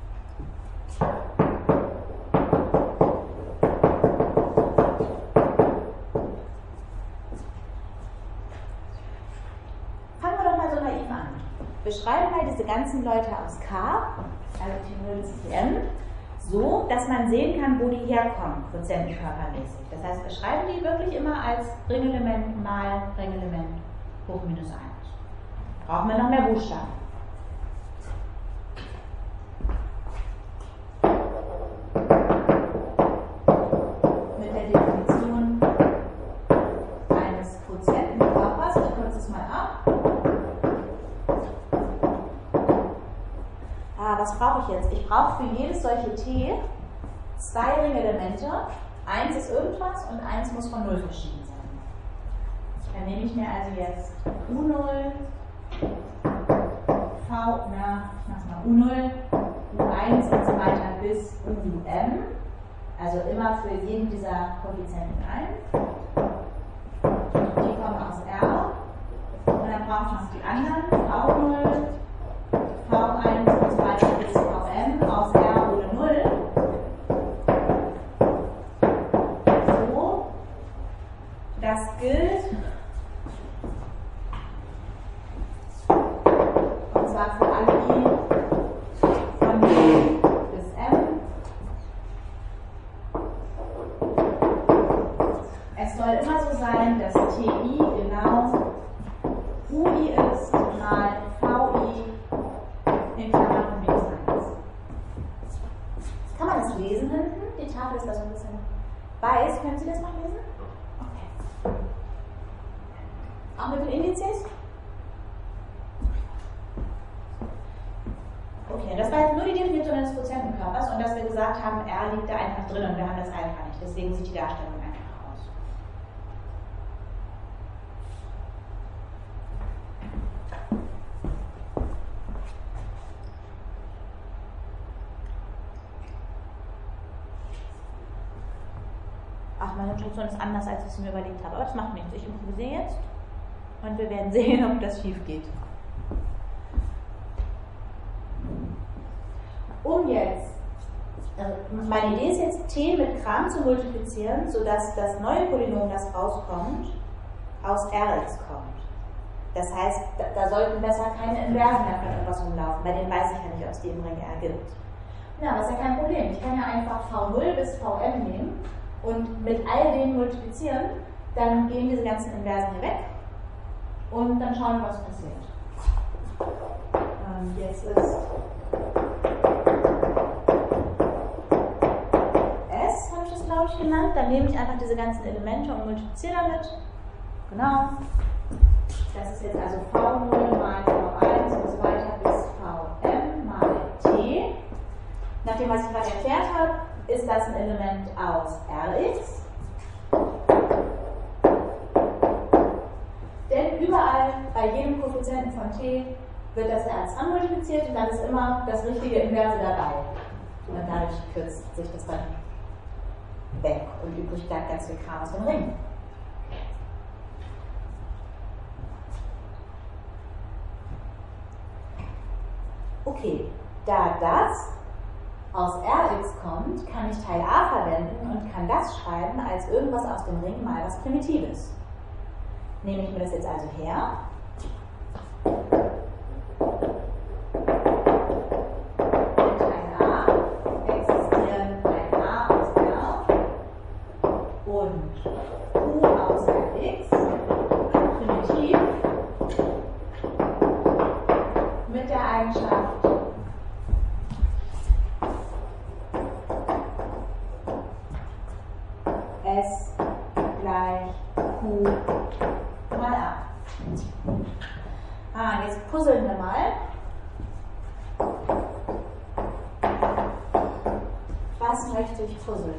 A: Fangen wir doch mal so naiv an. Wir schreiben mal diese ganzen Leute aus K, also T null bis T n, so, dass man sehen kann, wo die herkommen, quotientenkörpermäßig. Das heißt, wir schreiben die wirklich immer als Ringelement mal Ringelement hoch minus eins. Brauchen wir noch mehr Buchstaben. Mit der Definition eines Quotientenkörpers, ich kürze es mal ab. Ah, was brauche ich jetzt? Ich brauche für jedes solche T zwei Ringelemente. Eins ist irgendwas und eins muss von null verschieden sein. Dann nehme ich mir also jetzt U null, V, na, ich mache mal U null, U eins und so weiter bis U M. Also immer für jeden dieser Koeffizienten ein. Die kommen aus R. Und dann brauche ich noch die anderen, V null, V eins und so weiter bis V M aus R oder null. So. Das gilt. Und zwar für alle I von null bis M. Es soll immer so sein, dass T I genau U I ist mal V I in Klammern von minus eins. Kann man das lesen hinten? Die Tafel ist da so ein bisschen weiß. Können Sie das mal lesen? Okay. Auch mit den Indizes? Okay, das war jetzt nur die Definition des Quotientenkörpers und dass wir gesagt haben, R liegt da einfach drin und wir haben das einfach nicht. Deswegen sieht die Darstellung einfach aus. Ach, meine Notation ist anders, als ich es mir überlegt habe. Aber das macht nichts. Ich improvisiere jetzt und wir werden sehen, ob das schief geht. Um jetzt, also meine Idee ist jetzt, T mit Kram zu multiplizieren, sodass das neue Polynom, das rauskommt, aus Rx kommt. Das heißt, da, da sollten besser keine Inversen mehr von etwas rumlaufen. Bei denen weiß ich ja nicht, ob es die im Ring R gibt. Ja, aber ist ja kein Problem. Ich kann ja einfach V null bis V M nehmen und mit all denen multiplizieren, dann gehen diese ganzen Inversen hier weg und dann schauen wir, was passiert. Ähm, jetzt ist S, habe ich das glaube ich genannt, dann nehme ich einfach diese ganzen Elemente und multipliziere damit. Genau. Das ist jetzt also V null mal V eins und so weiter bis V M mal T. Nachdem, was ich gerade erklärt habe, ist das ein Element aus Rx. Denn überall, bei jedem Koeffizienten von T, wird das als anmultipliziert und dann ist immer das richtige Inverse dabei. Und dadurch kürzt sich das dann weg und übrig bleibt ganz viel Kram aus dem Ring. Okay, da das aus Rx kommt, kann ich Teil A verwenden und kann das schreiben als irgendwas aus dem Ring mal was Primitives. Nehme ich mir das jetzt also her. In Teil A existieren ein A aus R und U aus Rx, primitiv, mit der Eigenschaft S gleich Q mal A. Ah, jetzt puzzeln wir mal. Was möchte ich puzzeln?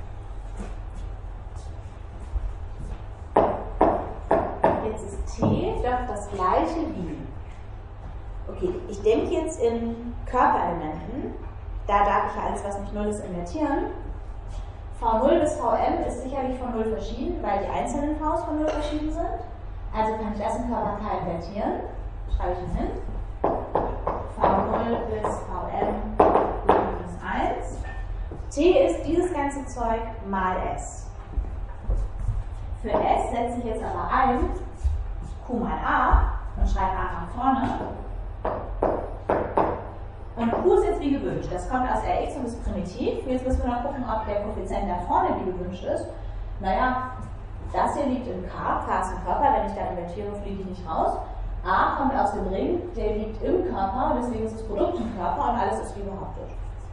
A: Jetzt ist T doch das gleiche wie. Okay, ich denke jetzt in Körperelementen. Da darf ich ja alles, was nicht null ist, invertieren. V null bis V M ist sicherlich von null verschieden, weil die einzelnen V's von null verschieden sind. Also kann ich das in Körper K invertieren. Schreibe ich ihn hin. V null bis V M minus eins. T ist dieses ganze Zeug mal S. Für S setze ich jetzt aber ein Q mal A und schreibe A nach vorne. Und Q ist jetzt wie gewünscht. Das kommt aus Rx und ist primitiv. Jetzt müssen wir noch gucken, ob der Koeffizient da vorne wie gewünscht ist. Naja, das hier liegt im K, K ist ein Körper, wenn ich da invertiere, fliege ich nicht raus. A kommt aus dem Ring, der liegt im Körper und deswegen ist das Produkt im Körper und alles ist wie behauptet.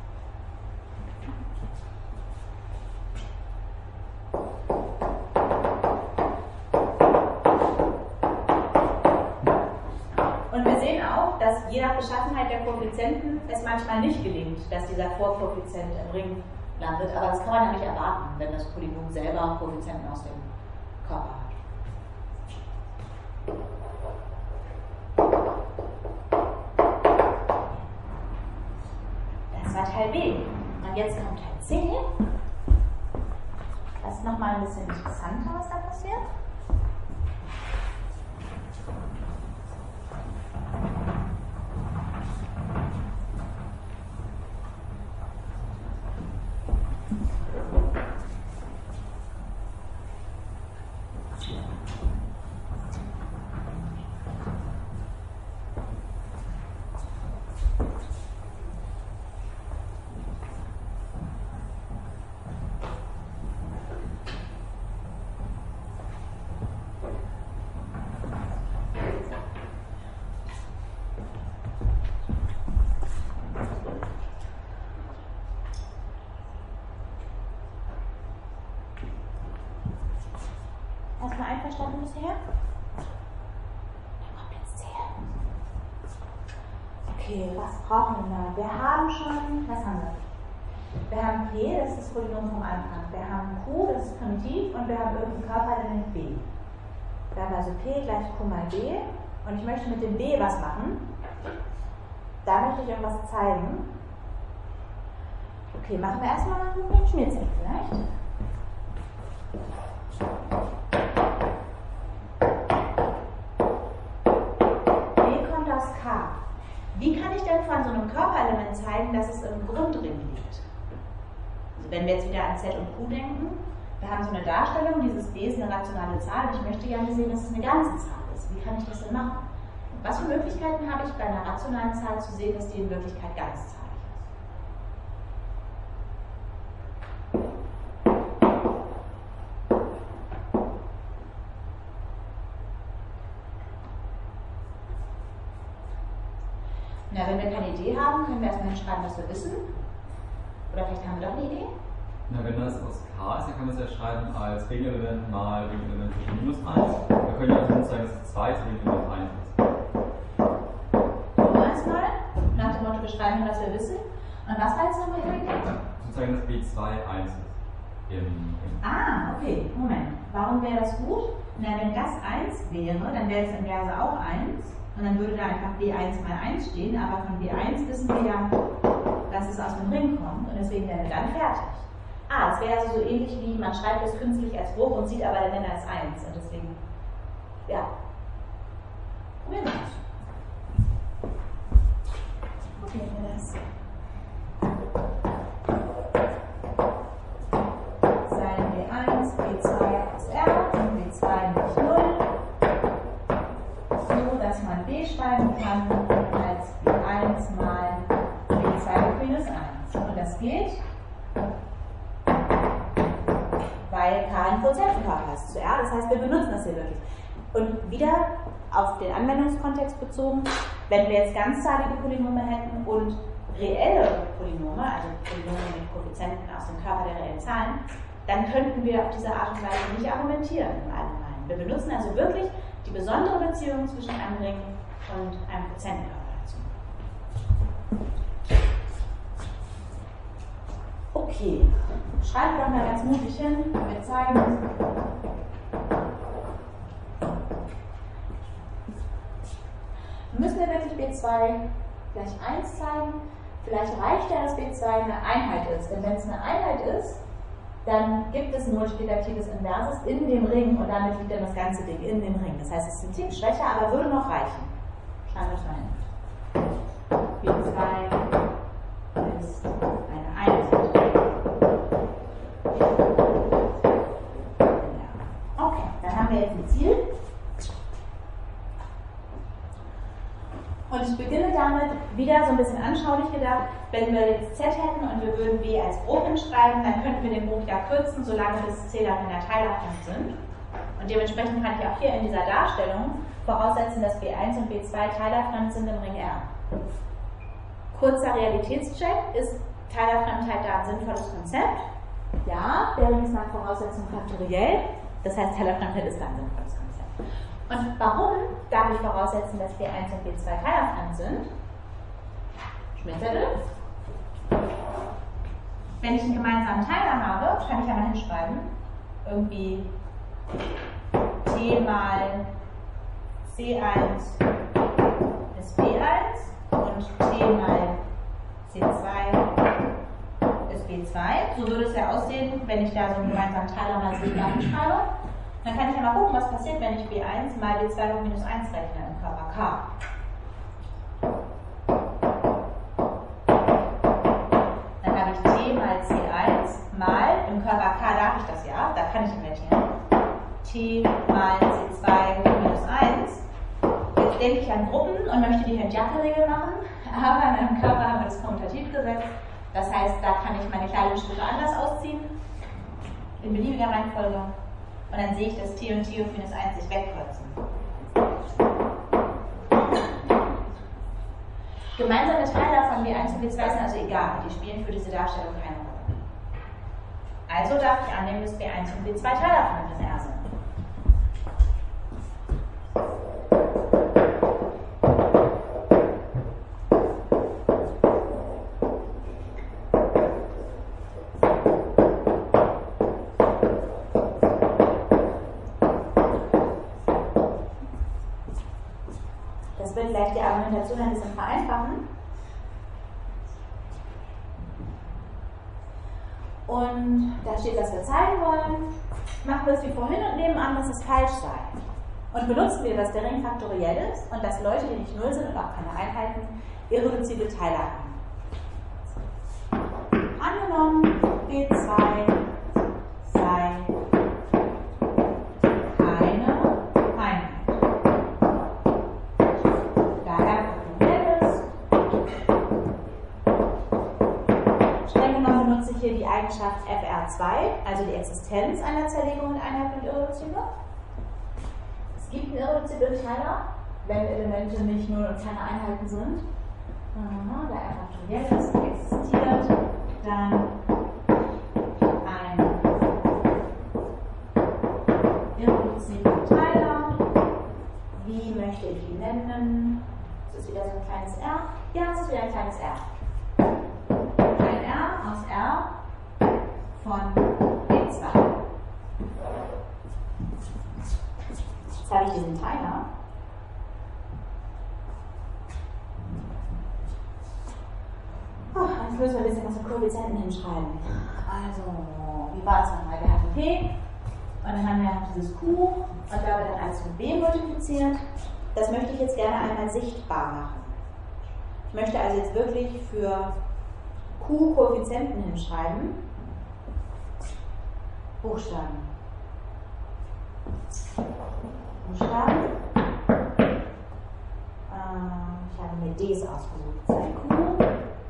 A: Und wir sehen auch, dass je nach Beschaffenheit der Koeffizienten es manchmal nicht gelingt, dass dieser Vorkoeffizient im Ring landet. Aber das kann man ja nicht erwarten, wenn das Polynom selber Koeffizienten aus dem Körper hat. Das war Teil B. Und jetzt kommt Teil C. Das ist nochmal ein bisschen interessanter, was da passiert. Erstmal einverstanden bisher? Dann kommt jetzt C. Okay, was brauchen wir da? Wir haben schon, was haben wir? Wir haben P, das ist das Polynom vom Anfang. Wir haben Q, das ist primitiv, und wir haben irgendeinen Körperelement B. Wir haben also P gleich Q mal B, und ich möchte mit dem B was machen. Da möchte ich irgendwas zeigen. Okay, machen wir erstmal einen Schmierzettel vielleicht. Wie kann ich denn von so einem Körperelement zeigen, dass es im Grundring liegt? Also wenn wir jetzt wieder an Z und Q denken, wir haben so eine Darstellung, dieses B ist eine rationale Zahl und ich möchte gerne sehen, dass es eine ganze Zahl ist. Wie kann ich das denn machen? Und was für Möglichkeiten habe ich bei einer rationalen Zahl zu sehen, dass die in Wirklichkeit ganzzahlig ist? Na, wenn wir keine Idee haben, können wir erstmal hinschreiben, was wir wissen. Oder vielleicht haben wir doch eine Idee?
E: Na, wenn das aus K ist, dann kann man es ja schreiben als Gegenelement mal Gegenelement zwischen minus eins. Wir können ja also sagen, dass das zweite Gegenelement eins ist.
A: Nochmal erstmal, nach dem Motto beschreiben, was wir wissen. Und was war jetzt nochmal Ihre Idee?
E: Sozusagen, dass B zwei eins ist. Im, im
A: Ah, okay, Moment. Warum wäre das gut? Na, wenn das eins wäre, dann wäre das Inverse auch eins. Und dann würde da einfach B eins mal eins stehen, aber von B eins wissen wir ja, dass es aus dem Ring kommt und deswegen wären wir dann fertig. Ah, es wäre also so ähnlich wie, man schreibt es künstlich als Bruch und sieht aber den Nenner als eins und deswegen, ja. Probieren wir das. Probieren wir das. Sein B eins, B zwei aus R und B zwei nicht null. Dass man B schreiben kann als B eins mal B zwei minus eins. Und das geht, weil K ein Quotientenkörper ist zu R. Das heißt, wir benutzen das hier wirklich. Und wieder auf den Anwendungskontext bezogen, wenn wir jetzt ganzzahlige Polynome hätten und reelle Polynome, also Polynome mit Koeffizienten aus dem Körper der reellen Zahlen, dann könnten wir auf diese Art und Weise nicht argumentieren im Allgemeinen. Wir benutzen also wirklich die besondere Beziehung zwischen einem Ring und einem Quotientenkörper dazu. Okay, schreiben wir doch mal ganz mutig hin. Wir zeigen. Müssen wir wirklich B zwei gleich eins zeigen? Vielleicht reicht ja, dass B zwei eine Einheit ist. Denn wenn es eine Einheit ist, dann gibt es ein multiplikatives Inverses in dem Ring und damit liegt dann das ganze Ding in dem Ring. Das heißt, es ist ein Tick schwächer, aber würde noch reichen. Schreiben wir es mal hin. B zwei ist eine Einheit. Okay, dann haben wir jetzt ein Ziel. Und Und ich beginne damit, wieder so ein bisschen anschaulich gedacht, wenn wir jetzt Z hätten und wir würden B als Bruch hinschreiben, dann könnten wir den Bruch ja kürzen, solange bis C dann in der Teilerhand sind. Und dementsprechend kann ich auch hier in dieser Darstellung voraussetzen, dass B eins und B zwei teilerfremd sind im Ring R. Kurzer Realitätscheck, ist Teilerfremdheit da ein sinnvolles Konzept? Ja, der Ring ist nach Voraussetzung faktoriell, das heißt Teilerfremdheit ist da ein sinnvolles Konzept. Und warum darf ich voraussetzen, dass B eins und B zwei teilerfremd sind? Schmierzettel. Wenn ich einen gemeinsamen Teiler habe, kann ich ja mal hinschreiben, irgendwie T mal C eins ist B eins und T mal C zwei ist B zwei. So würde es ja aussehen, wenn ich da so einen gemeinsamen Teiler mal C schreibe. Dann kann ich ja mal gucken, was passiert, wenn ich B eins mal B zwei hoch minus eins rechne im Körper K. Dann habe ich T mal C eins mal, im Körper K darf ich das ja, da kann ich invertieren, T mal C zwei hoch minus eins. Jetzt denke ich an Gruppen und möchte die Hend-Jacobi-Regel machen, aber in einem Körper haben wir das Kommutativgesetz. Das heißt, da kann ich meine Kleidungsstücke anders ausziehen, in beliebiger Reihenfolge. Und dann sehe ich, dass T und T hoch minus eins sich wegkürzen. Gemeinsame Teiler von B eins und B zwei sind also egal, die spielen für diese Darstellung keine Rolle. Also darf ich annehmen, dass B eins und B zwei teilerfremd in R sind. Das wird gleich die Argumentation ein bisschen vereinfachen. Und da steht, was wir zeigen wollen. Machen wir es wie vorhin und nehmen an, dass es falsch sei. Und benutzen wir, dass der Ring faktoriell ist und dass Leute, die nicht null sind und auch keine Einheiten, irreduzible Teiler haben. Angenommen, B zwei sei keine Einheit. Da R faktoriell ist, streng genommen benutze ich hier die Eigenschaft F R zwei, also die Existenz einer Zerlegung in Einheit und irreduzible. Es gibt einen irreduziblen Teiler, wenn Elemente nicht null und keine Einheiten sind. Aha, da R faktoriell ist, existiert dann ein irreduzibler Teiler. Wie möchte ich ihn nennen? Das ist wieder so ein kleines R. Ja, es ist wieder ein kleines R. Ein R aus R von B zwei. Jetzt habe ich diesen Teiler. Oh, jetzt müssen wir ein bisschen was mit Koeffizienten hinschreiben. Also, wie war es nochmal? Wir hatten P und dann haben wir dieses Q und da wird dann alles mit B multipliziert. Das möchte ich jetzt gerne einmal sichtbar machen. Ich möchte also jetzt wirklich für Q Koeffizienten hinschreiben. Buchstaben. Buchstaben. Äh, ich habe mir Ds ausgesucht. Sei Q.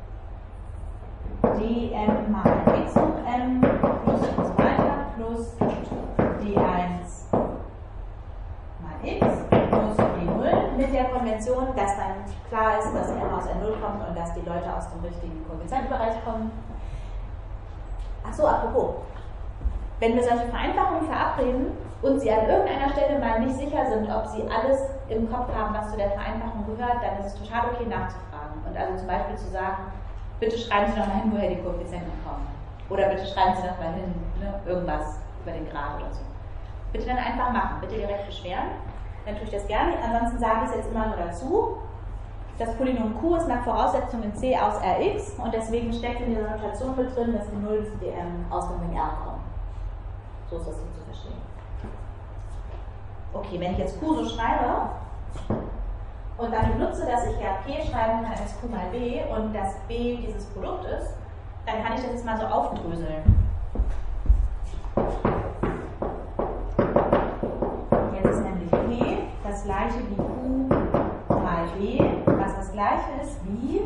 A: dm mal x hoch m plus und so weiter plus d eins mal x plus d null mit der Konvention, dass dann klar ist, dass m aus n null kommt und dass die Leute aus dem richtigen Koeffizientenbereich kommen. Achso, apropos. Wenn wir solche Vereinfachungen verabreden und Sie an irgendeiner Stelle mal nicht sicher sind, ob Sie alles im Kopf haben, was zu der Vereinfachung gehört, dann ist es total okay nachzufragen. Und also zum Beispiel zu sagen, bitte schreiben Sie noch mal hin, woher die Koeffizienten kommen. Oder bitte schreiben Sie noch mal hin, ne, irgendwas über den Grad oder so. Bitte dann einfach machen, bitte direkt beschweren. Dann tue ich das gerne. Ansonsten sage ich es jetzt immer nur dazu. Das Polynom Q ist nach Voraussetzung in C aus Rx und deswegen steckt in dieser Notation mit drin, dass die null bis dm aus dem Ring R kommen. So ist das hier zu verstehen. Okay, wenn ich jetzt Q so schreibe und dann benutze, dass ich ja P schreiben kann als Q mal B und dass B dieses Produkt ist, dann kann ich das jetzt mal so aufdröseln. Jetzt ist nämlich P das gleiche wie Q mal B, was das gleich ist wie,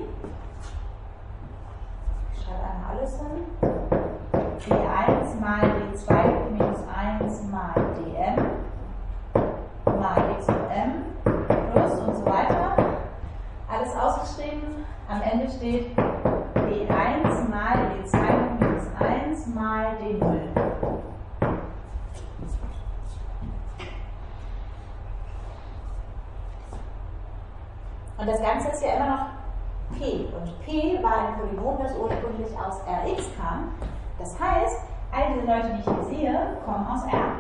A: ich schreibe einmal alles hin, d eins mal d zwei minus eins mal dm mal x und m plus und so weiter. Alles ausgeschrieben. Am Ende steht d eins mal d zwei minus eins mal d null. Und das Ganze ist ja immer noch P. Und P war ein Polynom, das ursprünglich aus Rx kam. Das heißt, all diese Leute, die ich hier sehe, kommen aus R.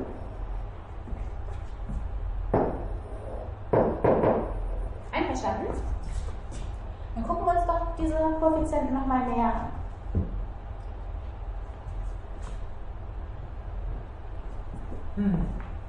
A: Einverstanden? Dann gucken wir uns doch diese Koeffizienten nochmal näher an. Hm.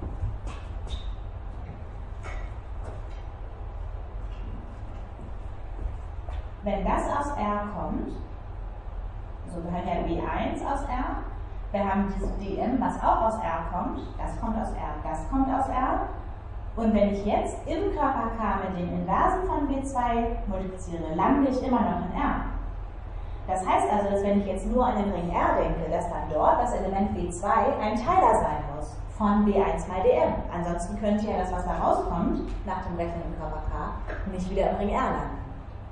A: Wenn das aus R kommt, so wir haben ja B eins aus R, wir haben dieses dm, was auch aus R kommt, das kommt aus R, das kommt aus R. Und wenn ich jetzt im Körper K mit den Inversen von B zwei multipliziere, lande ich immer noch in R. Das heißt also, dass wenn ich jetzt nur an den Ring R denke, dass dann dort das Element B zwei ein Teiler sein muss von B eins mal dm. Ansonsten könnte ja das, was da rauskommt, nach dem Rechnen im Körper K, nicht wieder im Ring R landen.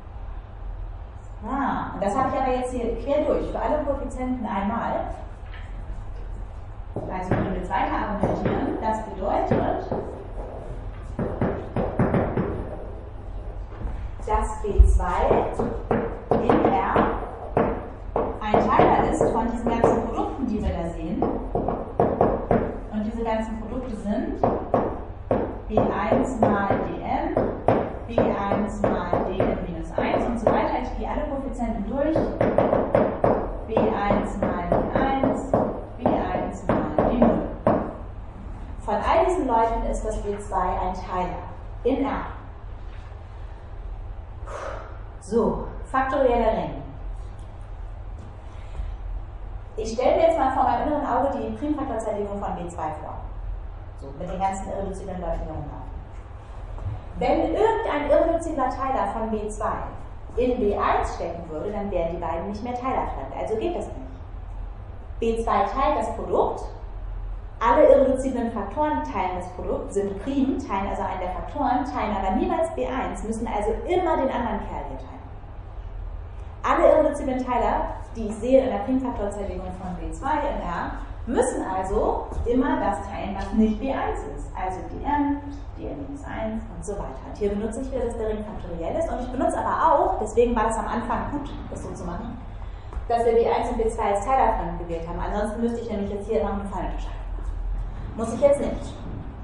A: Ah, und das habe ich aber jetzt hier quer durch, für alle Koeffizienten einmal. Also können wir jetzt weiter argumentieren. Das bedeutet, dass B zwei in R ein Teiler ist von diesen ganzen Produkten, die wir da sehen. Und diese ganzen Produkte sind B eins mal dm, B eins mal dm minus eins und so weiter. Ich gehe alle Koeffizienten durch. B eins mal d eins, B eins mal d null. Von all diesen Leuten ist das B zwei ein Teiler in R. So, faktorieller Ring. Ich stelle mir jetzt mal vor meinem inneren Auge die Primfaktorzerlegung von B zwei vor. So, mit den ganzen irreduziblen Leuten hier rumlaufen. Wenn irgendein irreduzibler Teiler von B zwei in B eins stecken würde, dann wären die beiden nicht mehr teilerfremd. Also geht das nicht. B zwei teilt das Produkt, alle irreduziblen Faktoren teilen das Produkt, sind prim, teilen also einen der Faktoren, teilen aber niemals B eins, müssen also immer den anderen Kerl hier teilen. Alle irreduziblen Teiler, die ich sehe in der Primfaktorzerlegung von B zwei in R, müssen also immer das teilen, was nicht B eins ist. Also dm, dm minus eins und so weiter. Und hier benutze ich wieder, dass der Ring faktoriell ist. Und ich benutze aber auch, deswegen war das am Anfang gut, das so zu machen, dass wir B eins und B zwei als teilerfremd gewählt haben. Ansonsten müsste ich nämlich jetzt hier noch eine Fallunterscheidung machen. Muss ich jetzt nicht.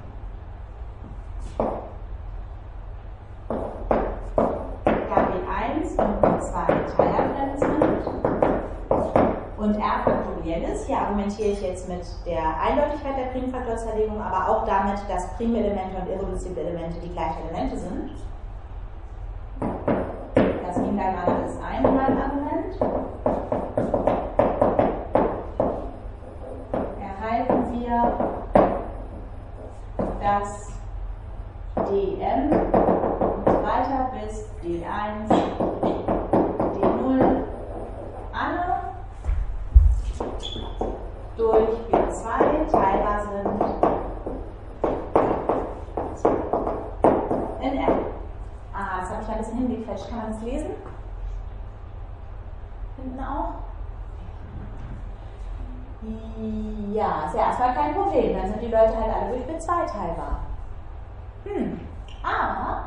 A: Da B eins und B zwei teilerfremd sind und R faktoriell ist, hier argumentiere ich jetzt mit der Eindeutigkeit der Primfaktorzerlegung, aber auch damit, dass Primelemente und irreduzible Elemente die gleichen Elemente sind. Das ging dann mal alles ein in meinem Argument. Erhalten wir das dm und so weiter bis d eins, d null, alle durch B zwei teilbar sind in R. Ah, das habe ich da ein bisschen hingequetscht. Kann man das lesen? Hinten auch? Ja, ist ja erstmal kein Problem. Dann sind die Leute halt alle durch B zwei teilbar. Hm, aber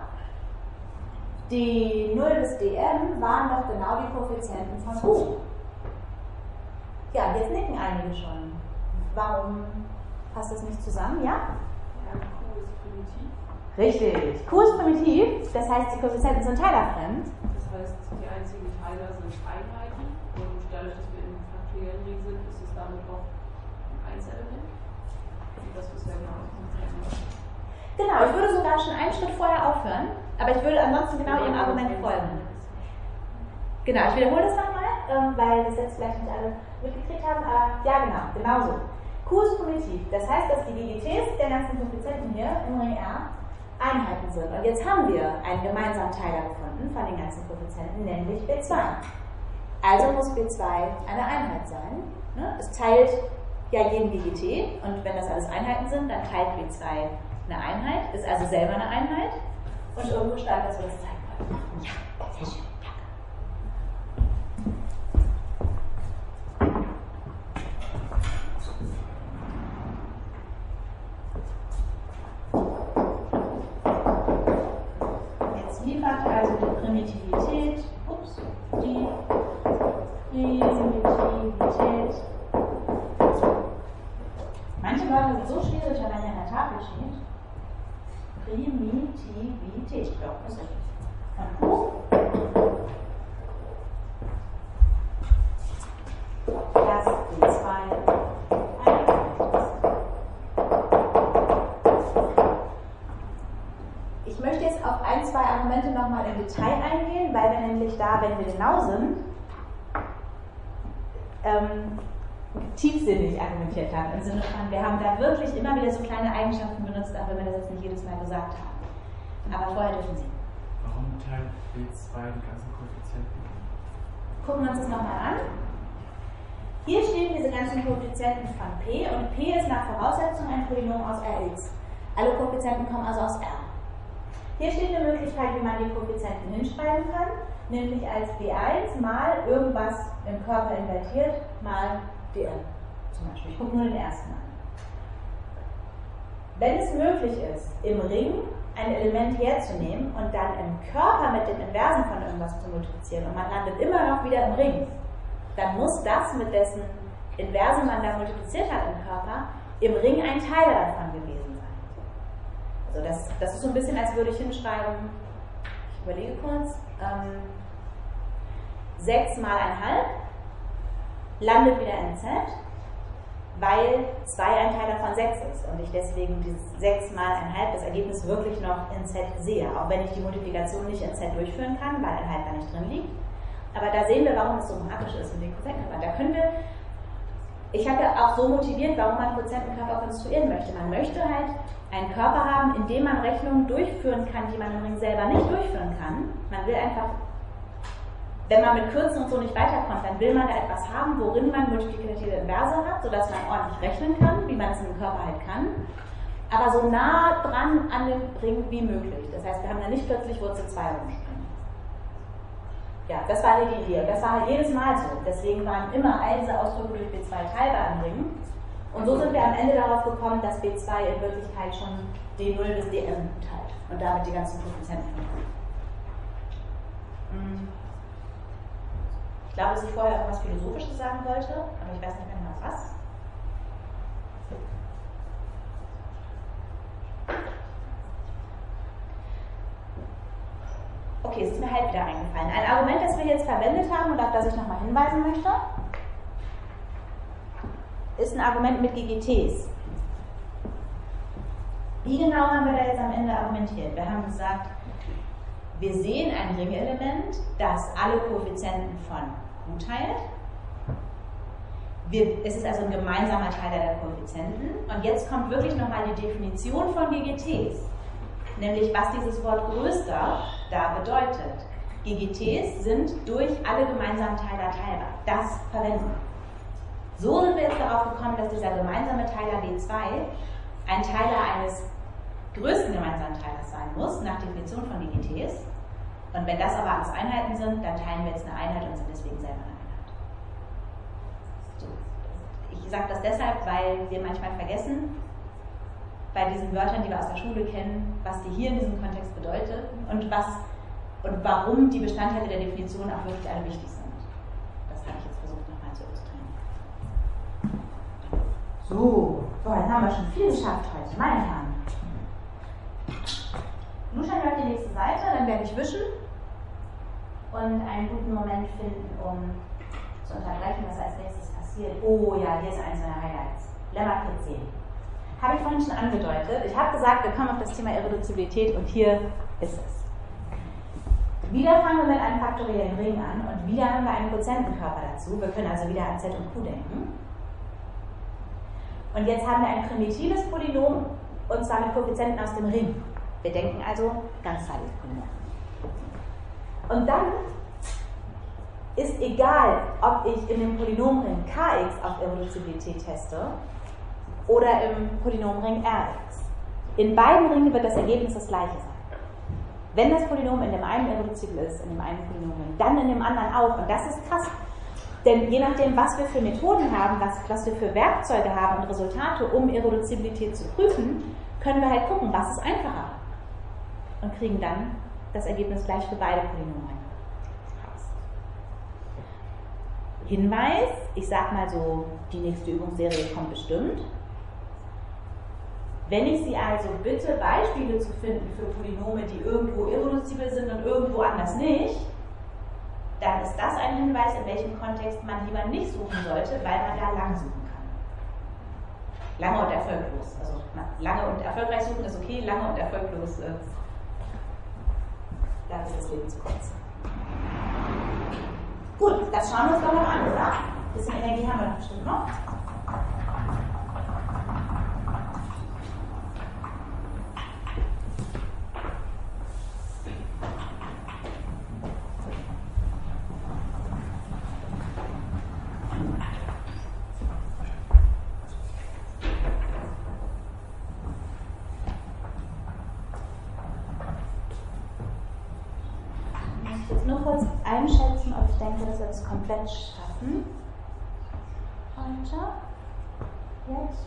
A: die null bis dm waren doch genau die Koeffizienten von Q. Ja, jetzt nicken einige schon. Warum passt das nicht zusammen? Ja?
D: Ja, Q ist primitiv.
A: Richtig. Q ist primitiv, das heißt, die Koeffizienten sind teilerfremd.
D: Das heißt, die einzigen Teiler sind Einheiten und dadurch, dass wir in faktoriellen Ring sind, ist es damit auch ein Einzelement. Und das ist ja genau das.
A: Genau, ich würde sogar schon einen Schritt vorher aufhören, aber ich würde ansonsten genau Ihrem Argument folgen. Genau, ich wiederhole das nochmal, weil das jetzt vielleicht nicht alle mitgekriegt haben, aber ja genau, genauso. Q ist primitiv, das heißt, dass die G G Ts der ganzen Koeffizienten hier im Ring R Einheiten sind. Und jetzt haben wir einen gemeinsamen Teiler gefunden von den ganzen Koeffizienten, nämlich B zwei. Also muss B zwei eine Einheit sein. Ne? Es teilt ja jeden G G T, und wenn das alles Einheiten sind, dann teilt B zwei eine Einheit, ist also selber eine Einheit, und irgendwo stand, dass wir das zeigen wollen. Ja, sehr schön. Jetzt liefert also die Primitivität, ups, die Primitivität. Manche Wörter sind so schwierig, wenn man hier an der Tafel steht. Primitivität, doch, ist richtig. Von Q. Das B zwei Einheit ist. Ich möchte jetzt auf ein, zwei Argumente nochmal im Detail eingehen, weil wir nämlich da, wenn wir genau sind, ähm, tiefsinnig argumentiert haben, im Sinne von, wir haben da wirklich immer wieder so kleine Eigenschaften benutzt, auch wenn wir das jetzt nicht jedes Mal gesagt haben. Aber vorher dürfen Sie.
C: Warum teilt B zwei die ganzen Koeffizienten?
A: Gucken wir uns das nochmal an. Hier stehen diese ganzen Koeffizienten von P, und P ist nach Voraussetzung ein Polynom aus R x. Alle Koeffizienten kommen also aus R. Hier steht eine Möglichkeit, wie man die Koeffizienten hinschreiben kann, nämlich als B eins mal irgendwas im Körper invertiert mal D n zum Beispiel. Ich gucke nur den ersten an. Wenn es möglich ist, im Ring ein Element herzunehmen und dann im Körper mit dem Inversen von irgendwas zu multiplizieren und man landet immer noch wieder im Ring, dann muss das, mit dessen Inverse man da multipliziert hat im Körper, im Ring ein Teiler davon gewesen sein. Also das, das ist so ein bisschen, als würde ich hinschreiben, ich überlege kurz, ähm, sechs mal ein halb landet wieder in Z, weil zwei ein Teiler von sechs ist und ich deswegen dieses sechs mal ein halb, das Ergebnis wirklich noch in Z sehe, auch wenn ich die Multiplikation nicht in Z durchführen kann, weil ein halb da nicht drin liegt. Aber da sehen wir, warum es so magisch ist mit den Quotientenkörpern. Da können wir, ich habe ja auch so motiviert, warum man Quotientenkörper konstruieren möchte. Man möchte halt einen Körper haben, in dem man Rechnungen durchführen kann, die man im Ring selber nicht durchführen kann. Man will einfach, wenn man mit Kürzen und so nicht weiterkommt, dann will man da etwas haben, worin man multiplikative Inverse hat, sodass man ordentlich rechnen kann, wie man es im Körper halt kann, aber so nah dran an dem Ring wie möglich. Das heißt, wir haben da nicht plötzlich Wurzel zwei rumspringen. Ja, das war die Idee. Und das war halt jedes Mal so. Deswegen waren immer all diese Ausdrücke durch B zwei teilbar im Ring. Und so sind wir am Ende darauf gekommen, dass B zwei in Wirklichkeit schon D null bis D n teilt. Und damit die ganzen Koeffizienten. Ich glaube, dass ich vorher irgendwas Philosophisches sagen wollte, aber ich weiß nicht mehr genau was. Okay, es ist mir halt wieder eingefallen. Ein Argument, das wir jetzt verwendet haben und auf das ich nochmal hinweisen möchte, ist ein Argument mit G G Ts. Wie genau haben wir da jetzt am Ende argumentiert? Wir haben gesagt, wir sehen ein Ringelement, das alle Koeffizienten von Q teilt. Wir, es ist also ein gemeinsamer Teiler der Koeffizienten. Und jetzt kommt wirklich nochmal die Definition von G G Ts. Nämlich, was dieses Wort größter da bedeutet. G G Ts sind durch alle gemeinsamen Teiler teilbar. Das verwenden wir. So sind wir jetzt darauf gekommen, dass dieser gemeinsame Teiler B zwei ein Teiler eines größten gemeinsamen Teilers sein muss, nach Definition von G G Ts. Und wenn das aber alles Einheiten sind, dann teilen wir jetzt eine Einheit und sind deswegen selber eine Einheit. So. Ich sage das deshalb, weil wir manchmal vergessen, bei diesen Wörtern, die wir aus der Schule kennen, was die hier in diesem Kontext bedeutet und, was, und warum die Bestandteile der Definition auch wirklich alle wichtig sind. Das habe ich jetzt versucht nochmal zu illustrieren. So, boah, jetzt haben wir schon viel geschafft heute, meine Herren. Nun schauen wir auf die nächste Seite, dann werde ich wischen und einen guten Moment finden, um zu unterbrechen, was als nächstes passiert. Oh ja, hier ist eins meiner Highlights. Lemma P zehn. Habe ich vorhin schon angedeutet. Ich habe gesagt, wir kommen auf das Thema Irreduzibilität und hier ist es. Wieder fangen wir mit einem faktoriellen Ring an und wieder haben wir einen Quotientenkörper dazu. Wir können also wieder an Z und Q denken. Und jetzt haben wir ein primitives Polynom und zwar mit Koeffizienten aus dem Ring. Wir denken also ganzzahlige Polymorphen. Und dann ist egal, ob ich in dem Polynomring Kx auf Irreduzibilität teste oder im Polynomring Rx. In beiden Ringen wird das Ergebnis das gleiche sein. Wenn das Polynom in dem einen irreduzibel ist, in dem einen Polynomring, dann in dem anderen auch. Und das ist krass. Denn je nachdem, was wir für Methoden haben, was, was wir für Werkzeuge haben und Resultate, um Irreduzibilität zu prüfen, können wir halt gucken, was ist einfacher. Und kriegen dann das Ergebnis gleich für beide Polynomringe raus. Hinweis, ich sag mal so, die nächste Übungsserie kommt bestimmt. Wenn ich Sie also bitte, Beispiele zu finden für Polynome, die irgendwo irreduzibel sind und irgendwo anders nicht, dann ist das ein Hinweis, in welchem Kontext man lieber nicht suchen sollte, weil man da lang suchen kann. Lange und erfolglos. Also lange und erfolgreich suchen ist okay, lange und erfolglos äh, dann ist das Leben zu kurz. Gut, das schauen wir uns doch noch an, oder? Ein bisschen Energie haben wir doch bestimmt noch. Nur kurz einschätzen, ob ich denke, dass wir das komplett schaffen. Heute. Jetzt.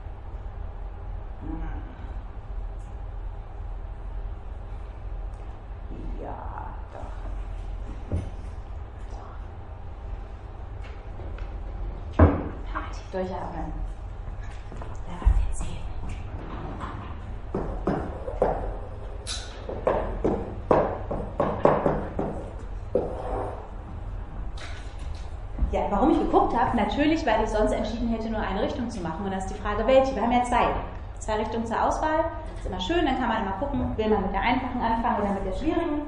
A: Ja, doch. Halt, durchatmen. Level vierzehn. Ja, warum ich geguckt habe? Natürlich, weil ich sonst entschieden hätte, nur eine Richtung zu machen. Und dann ist die Frage, welche? Wir haben ja zwei. Zwei Richtungen zur Auswahl. Das ist immer schön, dann kann man immer gucken, will man mit der einfachen anfangen oder mit der schwierigen.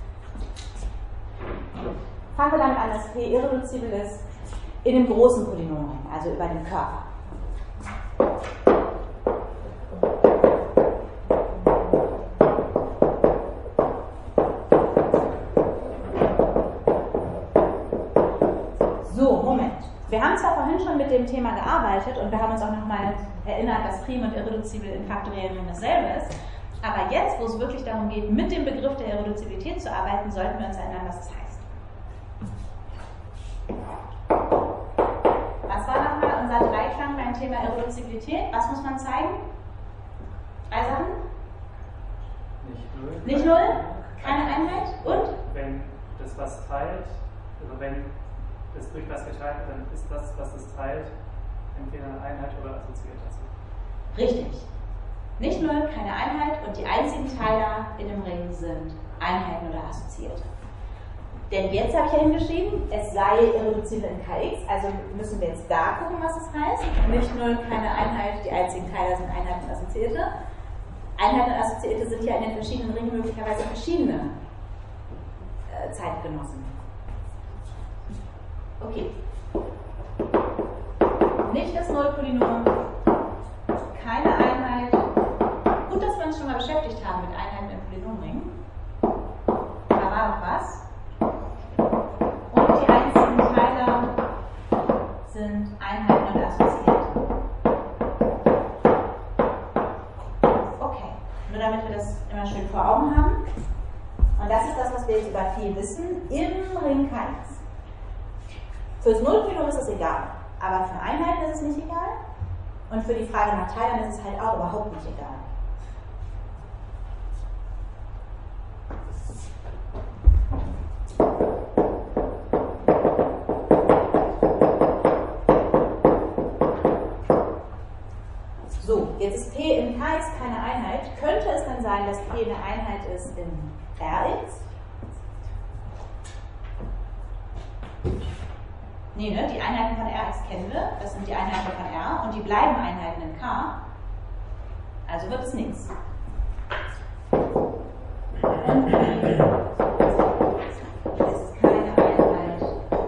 A: Fangen wir damit an, dass P irreduzibel ist in dem großen Polynomring, also über den Körper. Wir haben zwar vorhin schon mit dem Thema gearbeitet und wir haben uns auch nochmal erinnert, dass prim und irreduzibel in faktoriellen Ringen dasselbe ist, aber jetzt, wo es wirklich darum geht, mit dem Begriff der Irreduzibität zu arbeiten, sollten wir uns erinnern, was es heißt. Was war nochmal unser Dreiklang beim Thema Irreduzibilität? Was muss man zeigen? Drei Sachen?
C: Nicht null.
A: Nicht null? Keine Einheit? Und?
C: Wenn das was teilt, also wenn das durch was geteilt wird, dann ist das, was es teilt, entweder eine Einheit oder assoziiert dazu.
A: Richtig. Nicht null, keine Einheit und die einzigen Teiler in dem Ring sind Einheiten oder Assoziierte. Denn jetzt habe ich ja hingeschrieben, es sei irreduzibel in Kx, also müssen wir jetzt da gucken, was es heißt. Nicht null, keine Einheit, die einzigen Teiler sind Einheiten und Assoziierte. Einheiten und Assoziierte sind ja in den verschiedenen Ringen möglicherweise verschiedene äh, Zeitgenossen. Okay. Nicht das Nullpolynom, keine Einheit. Gut, dass wir uns schon mal beschäftigt haben mit Einheiten im Polynomring. Da war noch was. Und die einzigen Teiler sind Einheiten und Assoziierte. Okay, nur damit wir das immer schön vor Augen haben. Und das ist das, was wir jetzt über Phi wissen im Ring Kx. Für das Nullpolynom ist es egal, aber für Einheiten ist es nicht egal und für die Frage nach Teilern ist es halt auch überhaupt nicht egal. So, jetzt ist P in Kx keine Einheit. Könnte es dann sein, dass P eine Einheit ist in Rx? Nee, ne? Die Einheiten von Rx kennen wir, das sind die Einheiten von R und die bleiben Einheiten in K, also wird es nichts. Und P ist keine Einheit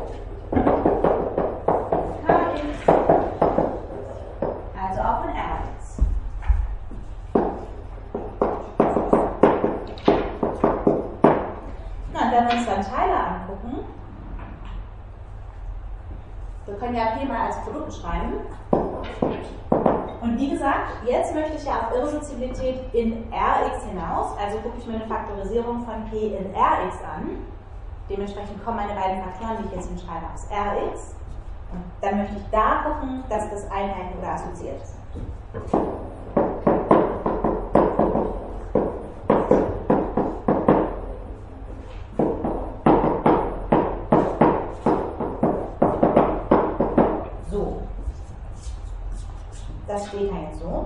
A: Kx, also auch in Rx. wenn wir uns dann Teiler angucken, wir können ja P mal als Produkt schreiben. Und wie gesagt, jetzt möchte ich ja auf Irreduzibilität in Rx hinaus, also gucke ich mir eine Faktorisierung von P in Rx an. Dementsprechend kommen meine beiden Faktoren, die ich jetzt hinschreibe, aus Rx. Und dann möchte ich da gucken, dass das Einheiten oder assoziiert sind. Das steht da jetzt so.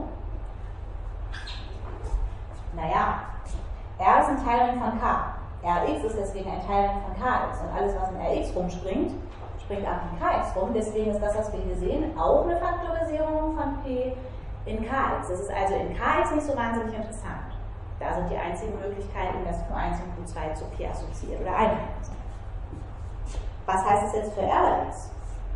A: Naja, R ist ein Teilring von K. Rx ist deswegen ein Teilring von Kx. Und alles, was in Rx rumspringt, springt auch in Kx rum. Deswegen ist das, was wir hier sehen, auch eine Faktorisierung von P in Kx. Das ist also in Kx nicht so wahnsinnig interessant. Da sind die einzigen Möglichkeiten, dass Q eins und Q zwei zu P assoziiert oder Einheiten sind. Was heißt das jetzt für Rx?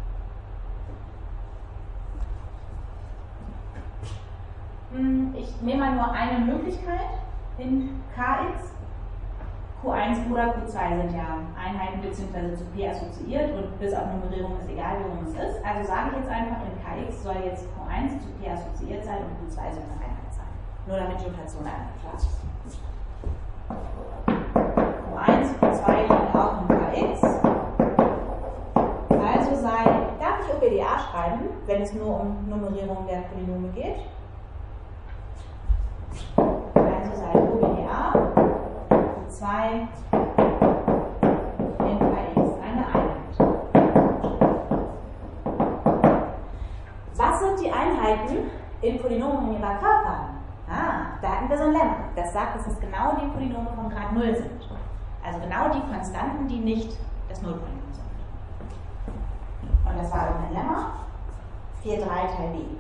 A: Ich nehme mal nur eine Möglichkeit in Kx. Q eins oder Q zwei sind ja Einheiten bzw. zu P assoziiert und bis auf Nummerierung ist egal, worum es ist. Also sage ich jetzt einfach, in Kx soll jetzt Q eins zu P assoziiert sein und Q zwei soll eine Einheit sein. Nur damit die Notation einfach klar ist. Q eins, Q zwei liegen auch in Kx. Also sei, darf ich O B D A schreiben, wenn es nur um Nummerierung der Polynome geht? Also sei O B D A, Q zwei in Kx eine Einheit. Was sind die Einheiten in Polynomen in ihrer Körpern? Ah, da hatten wir so ein Lemma. Das sagt, dass es genau die Polynome von Grad null sind. Also genau die Konstanten, die nicht das Nullpolynom sind. Und das war irgendein Lemma. vier drei Teil B.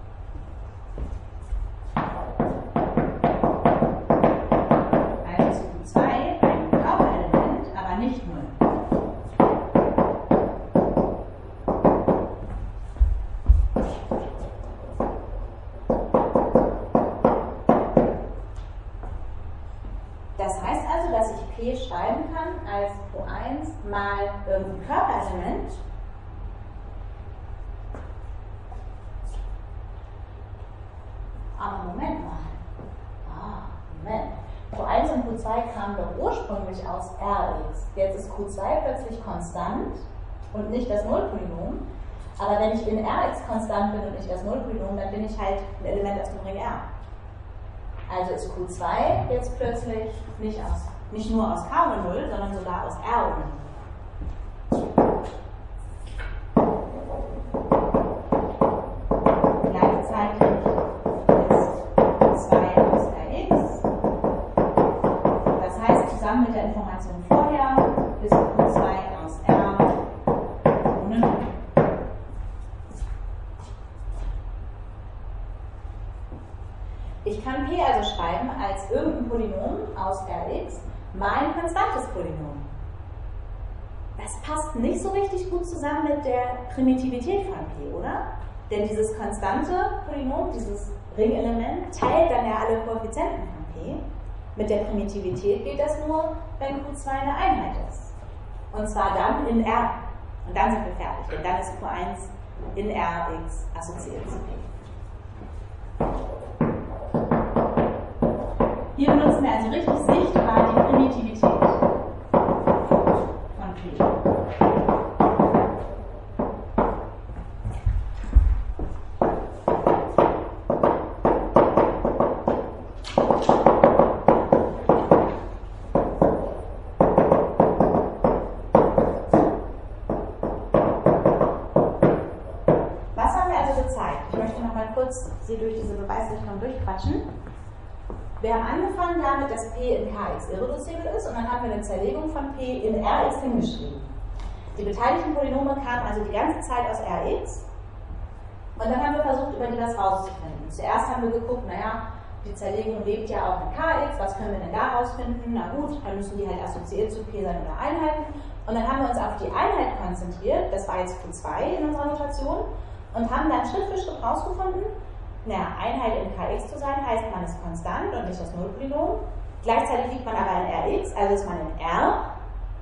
A: Schreiben kann als Q eins mal irgendein Körperelement aber Moment mal ah, Moment Q eins und Q zwei kamen doch ursprünglich aus Rx, jetzt ist Q zwei plötzlich konstant und nicht das Nullpolynom, aber wenn ich in Rx konstant bin und nicht das Nullpolynom, dann bin ich halt ein Element aus dem Ring R. Also ist Q zwei jetzt plötzlich nicht aus Nicht nur aus K ohne null, sondern sogar aus R ohne null. Gleichzeitig ist Q zwei aus Rx. Das heißt, zusammen mit der Information vorher ist Q zwei aus R ohne null. Ich kann P also schreiben als irgendein Polynom aus Rx mal ein konstantes Polynom. Das passt nicht so richtig gut zusammen mit der Primitivität von P, oder? Denn dieses konstante Polynom, dieses Ringelement, teilt dann ja alle Koeffizienten von P. Mit der Primitivität geht das nur, wenn Q zwei eine Einheit ist. Und zwar dann in R. Und dann sind wir fertig, denn dann ist Q eins in Rx assoziiert zu P. Hier benutzen wir also richtig sichtbar die Primitivität von P. Was haben wir also gezeigt? Ich möchte noch mal kurz Sie durch diese Beweisrichtung durchquatschen. Wir haben angefangen damit, dass P in Kx irreduzibel ist und dann haben wir eine Zerlegung von P in Rx hingeschrieben. Die beteiligten Polynome kamen also die ganze Zeit aus Rx und dann haben wir versucht, über die was rauszufinden. Zuerst haben wir geguckt, naja, die Zerlegung lebt ja auch in Kx, was können wir denn da rausfinden? Na gut, dann müssen die halt assoziiert zu P sein oder Einheiten. Und dann haben wir uns auf die Einheit konzentriert, das war jetzt Q zwei in unserer Notation, und haben dann Schritt für Schritt rausgefunden, naja, Einheit in Kx zu sein, heißt, man ist konstant und nicht das Nullpolynom. Gleichzeitig liegt man aber in Rx, also ist man in R.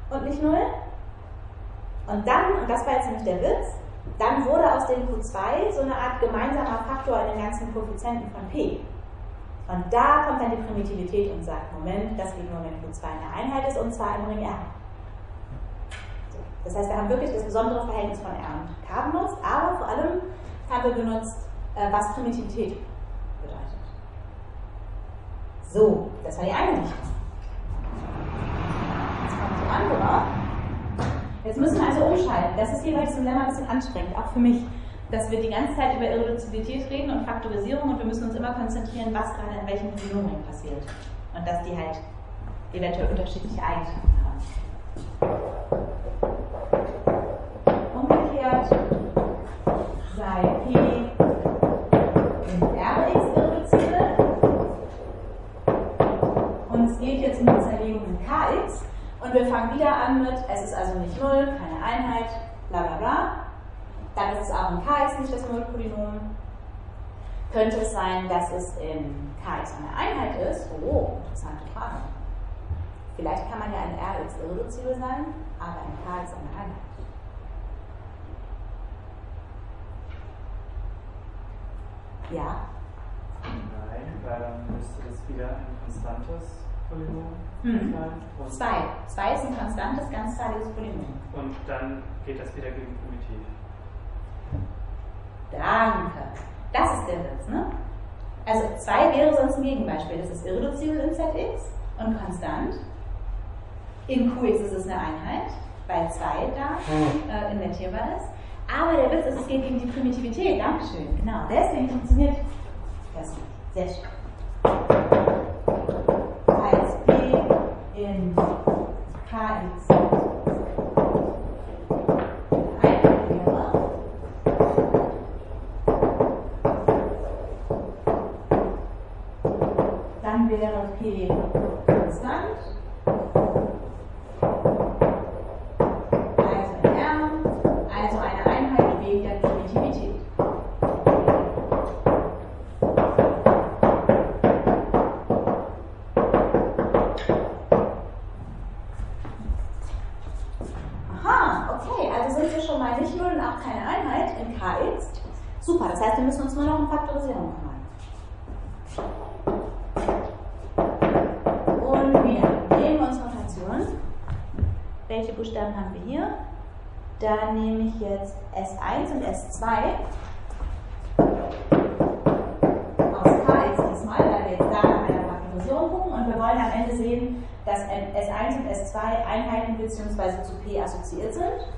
A: und nicht null. Und dann, und das war jetzt nämlich der Witz, dann wurde aus dem Q zwei so eine Art gemeinsamer Faktor in den ganzen Koeffizienten von P. Und da kommt dann die Primitivität und sagt, Moment, das geht nur, wenn Q zwei eine Einheit ist, und zwar im Ring R. So. Das heißt, wir haben wirklich das besondere Verhältnis von R und K benutzt, aber vor allem haben wir benutzt, äh, was Primitivität bedeutet. So, das war die eine Richtung. Jetzt kommt die andere. Jetzt müssen wir also umschalten. Das ist hier bei diesem Lemma ein bisschen anstrengend, auch für mich, dass wir die ganze Zeit über Irreduzilität reden und Faktorisierung und wir müssen uns immer konzentrieren, was gerade in welchem Polynomring passiert. Und dass die halt eventuell unterschiedliche Eigenschaften haben. Umgekehrt sei P in Rx irreduzibel und es geht jetzt um die Zerlegung in Kx. Und wir fangen wieder an mit, es ist also nicht null, keine Einheit, bla bla bla. Dann ist es auch in Kx nicht das Nullpolynom. Könnte es sein, dass es in Kx eine Einheit ist? Oh, interessante Frage. Vielleicht kann man ja in Rx irreduzibel sein, aber in Kx eine Einheit. Ja?
C: Nein, weil dann müsste das wieder ein konstantes Polynom
A: Hm.
C: sein. Und,
A: Zwei. Zwei ist ein konstantes, ganzzahliges Polynom.
C: und dann geht das wieder gegen Primitiv.
A: Danke. Das ist der Witz, ne? Also zwei wäre sonst ein Gegenbeispiel. Das ist irreduzibel in Z X und konstant. In Q X ist es eine Einheit, weil zwei da äh, invertierbar ist. Aber der Witz ist, es geht gegen die Primitivität. Dankeschön. Genau, deswegen funktioniert das nicht. Sehr schön. Als P in Kx Einheit wäre, dann wäre P konstant, also in R, also eine Einheit wegen der Primitivität. Aha, okay, also sind wir schon mal nicht null und auch keine Einheit in Kx. Super, das heißt, wir müssen uns nur noch um Faktorisierung kümmern. Und wieder, nehmen wir uns Notation. Welche Buchstaben haben wir hier? Da nehme ich jetzt S eins und S zwei aus Kx diesmal, weil wir jetzt da nach einer Faktorisierung gucken und wir wollen am Ende sehen, dass S eins und S zwei Einheiten bzw. zu P assoziiert sind.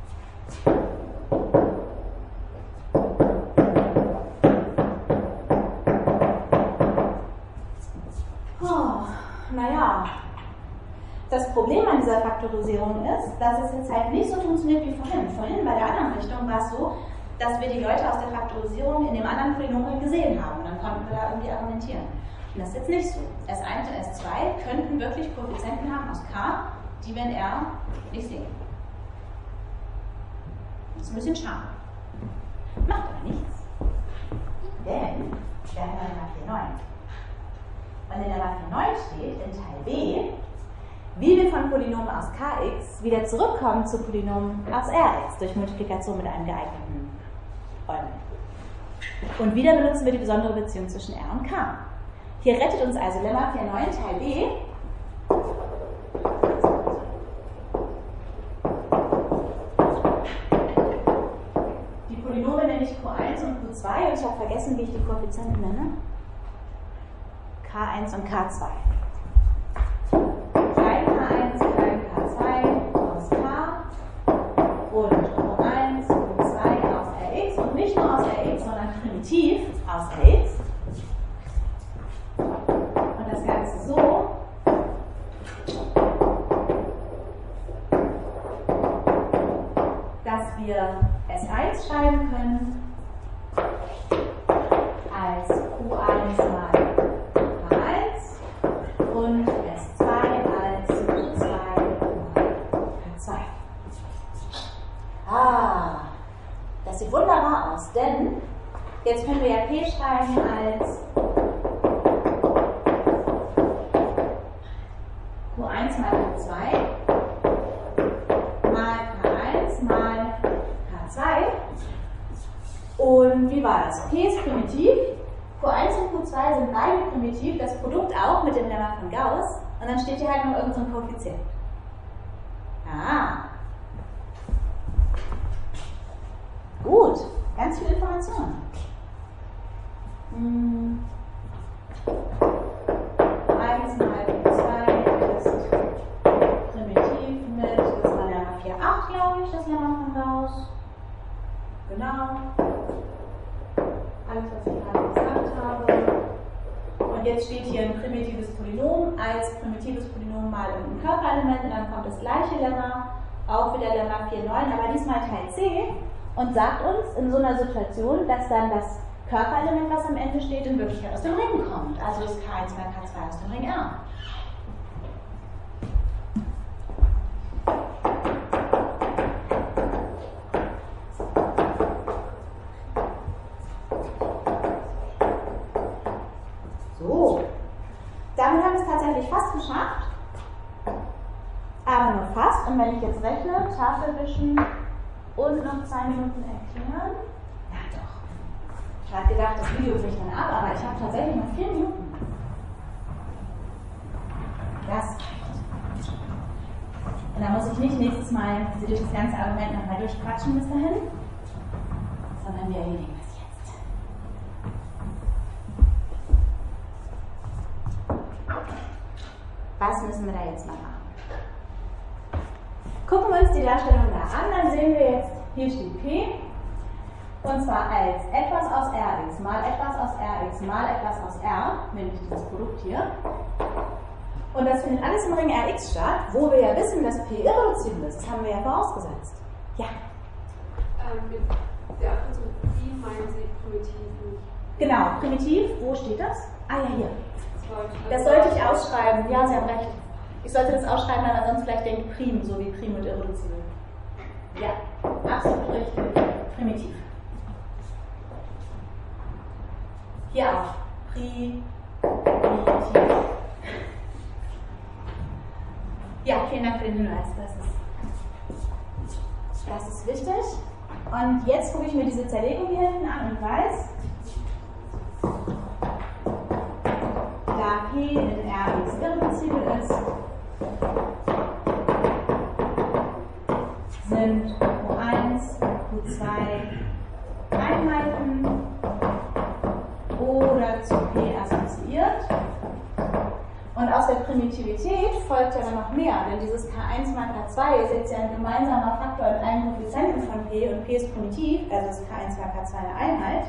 A: Oh, naja, das Problem an dieser Faktorisierung ist, dass es jetzt halt nicht so funktioniert wie vorhin. Vorhin bei der anderen Richtung war es so, dass wir die Leute aus der Faktorisierung in dem anderen Polynom gesehen haben und dann konnten wir da irgendwie argumentieren. Und das ist jetzt nicht so. S eins und S zwei könnten wirklich Koeffizienten haben aus K, die wir in R nicht sehen. Das ist ein bisschen schade. Macht aber nichts. Denn wir haben ja Lemma vier neun. Und in Lemma vier neun steht in Teil B, wie wir von Polynomen aus Kx wieder zurückkommen zu Polynomen aus Rx durch Multiplikation mit einem geeigneten Räumen. Und wieder benutzen wir die besondere Beziehung zwischen R und K. Hier rettet uns also Lemma vier neun Teil B. Die Polynome nenne ich Q eins und Q zwei und ich habe vergessen, wie ich die Koeffizienten nenne. K eins und K zwei. Klein K eins, klein K zwei aus K und Q eins, Q zwei aus Rx und nicht nur aus Rx, sondern primitiv aus Rx. Und das Ganze so, dass wir S eins schreiben können als Q eins mal K eins und S zwei als Q zwei mal K zwei. Ah, das sieht wunderbar aus, denn jetzt können wir ja P schreiben als Q eins mal Q zwei war das? P ist primitiv, Q eins und Q zwei sind beide primitiv, das Produkt auch mit dem Lemma von Gauss, und dann steht hier halt noch irgendein so Koeffizient. Ah. Gut, ganz viel Information. Hm. eins mal Q zwei ist primitiv mit, das war Lemma vier Komma acht, glaube ich, das Lemma von Gauss. Genau. Alles, was ich gerade gesagt habe. Und jetzt steht hier ein primitives Polynom als primitives Polynom mal ein Körperelement, und dann kommt das gleiche Lemma, auch wieder Lemma vier Komma neun, aber diesmal Teil C, und sagt uns in so einer Situation, dass dann das Körperelement, was am Ende steht, in Wirklichkeit aus dem Ring kommt. Also ist K eins mal K zwei aus dem Ring R. So, damit haben wir es tatsächlich fast geschafft, aber nur fast. Und wenn ich jetzt rechne, Tafel wischen und noch zwei Minuten erklären, ja doch. Ich hatte gedacht, das Video bricht dann ab, aber ich habe tatsächlich noch vier Minuten. Das reicht. Und dann muss ich nicht nächstes Mal Sie durch das ganze Argument nochmal durchquatschen bis dahin, sondern wir erledigen das jetzt. Was müssen wir da jetzt mal machen? Gucken wir uns die Darstellung da an, dann sehen wir jetzt, hier steht P, und zwar als etwas aus Rx mal etwas aus Rx mal etwas aus R, nämlich dieses Produkt hier. Und das findet alles im Ring Rx statt, wo wir ja wissen, dass P irreduzibel ist. Das haben wir ja vorausgesetzt. Ja?
D: Ähm, mit der Apostrophie meinen Sie primitiv nicht?
A: Genau, primitiv, wo steht das? Ah ja, hier. Das
D: Das
A: sollte ich ausschreiben, ja, Sie haben recht. Ich sollte das ausschreiben, weil man sonst vielleicht denkt prim, so wie prim und irreduzibel. Ja, absolut richtig. Primitiv. Hier auch. Primitiv. Ja, vielen Dank für den Hinweis. Das ist, das ist wichtig. Und jetzt gucke ich mir diese Zerlegung hier hinten an und weiß, da P in Rx irreduzibel ist, sind Q eins, Q zwei Einheiten oder zu P assoziiert. Und aus der Primitivität folgt ja dann noch mehr, denn dieses K eins mal K zwei ist jetzt ja ein gemeinsamer Faktor in allen Koeffizienten von P, und P ist primitiv, also ist K eins mal K zwei eine Einheit.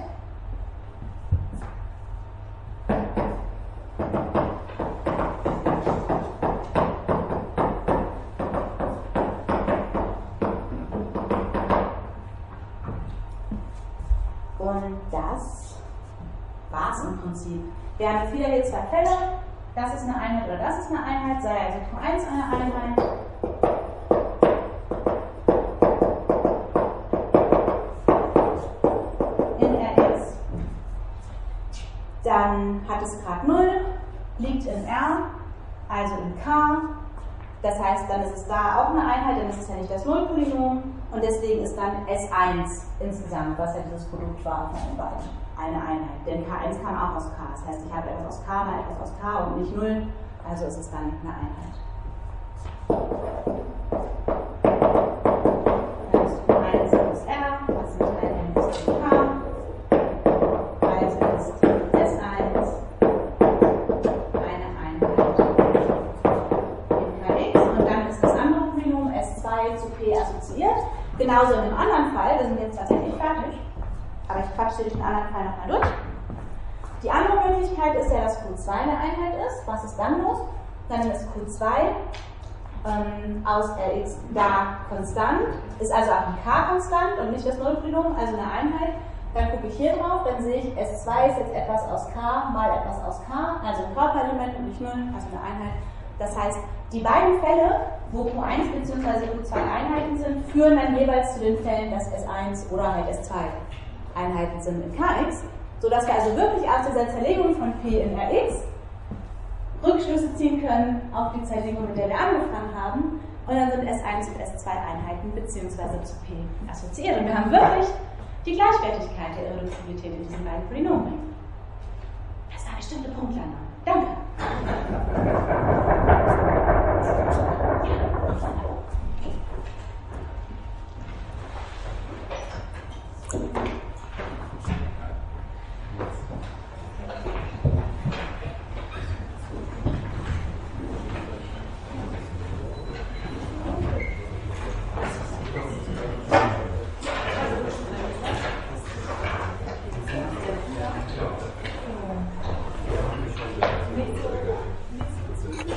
A: Und das war es im Prinzip. Wir haben jetzt wieder hier zwei Fälle. Das ist eine Einheit oder das ist eine Einheit. Sei also Q eins eine Einheit. In Rx. Dann hat es Grad null, liegt in R, also in K. Das heißt, dann ist es da auch eine Einheit, denn es ist ja nicht das Nullpolynom. Und deswegen ist dann S eins insgesamt, was ja dieses Produkt war von den beiden, eine Einheit. Denn K eins kam auch aus K. Das heißt, ich habe etwas aus K mal etwas aus K und nicht null. Also ist es dann eine Einheit. Dann ist Q eins aus R, was sind Einheiten ist K. Also ist S eins eine Einheit in K x. Und dann ist das andere Polynom S zwei zu P assoziiert. Genauso in dem anderen Fall, wir sind jetzt tatsächlich fertig, aber ich quatsche durch den anderen Fall nochmal durch. Die andere Möglichkeit ist ja, dass Q zwei eine Einheit ist. Was ist dann los? Dann ist Q zwei ähm, aus Rx da konstant, ist also auch ein K konstant und nicht das Nullpolynom, also eine Einheit. Dann gucke ich hier drauf, dann sehe ich, S zwei ist jetzt etwas aus K mal etwas aus K, also ein Körperelement und nicht null, also eine Einheit. Das heißt, die beiden Fälle, wo Q eins bzw. Q zwei Einheiten sind, führen dann jeweils zu den Fällen, dass S eins oder halt S zwei Einheiten sind in K x, sodass wir also wirklich aus dieser Zerlegung von P in Rx Rückschlüsse ziehen können auf die Zerlegung, mit der wir angefangen haben, und dann sind S eins und S zwei Einheiten bzw. zu P assoziiert. Und wir haben wirklich die Gleichwertigkeit der Irreduzibilität in diesen beiden Polynomen bringt. Das war eine bestimmte Punktlandung. Danke.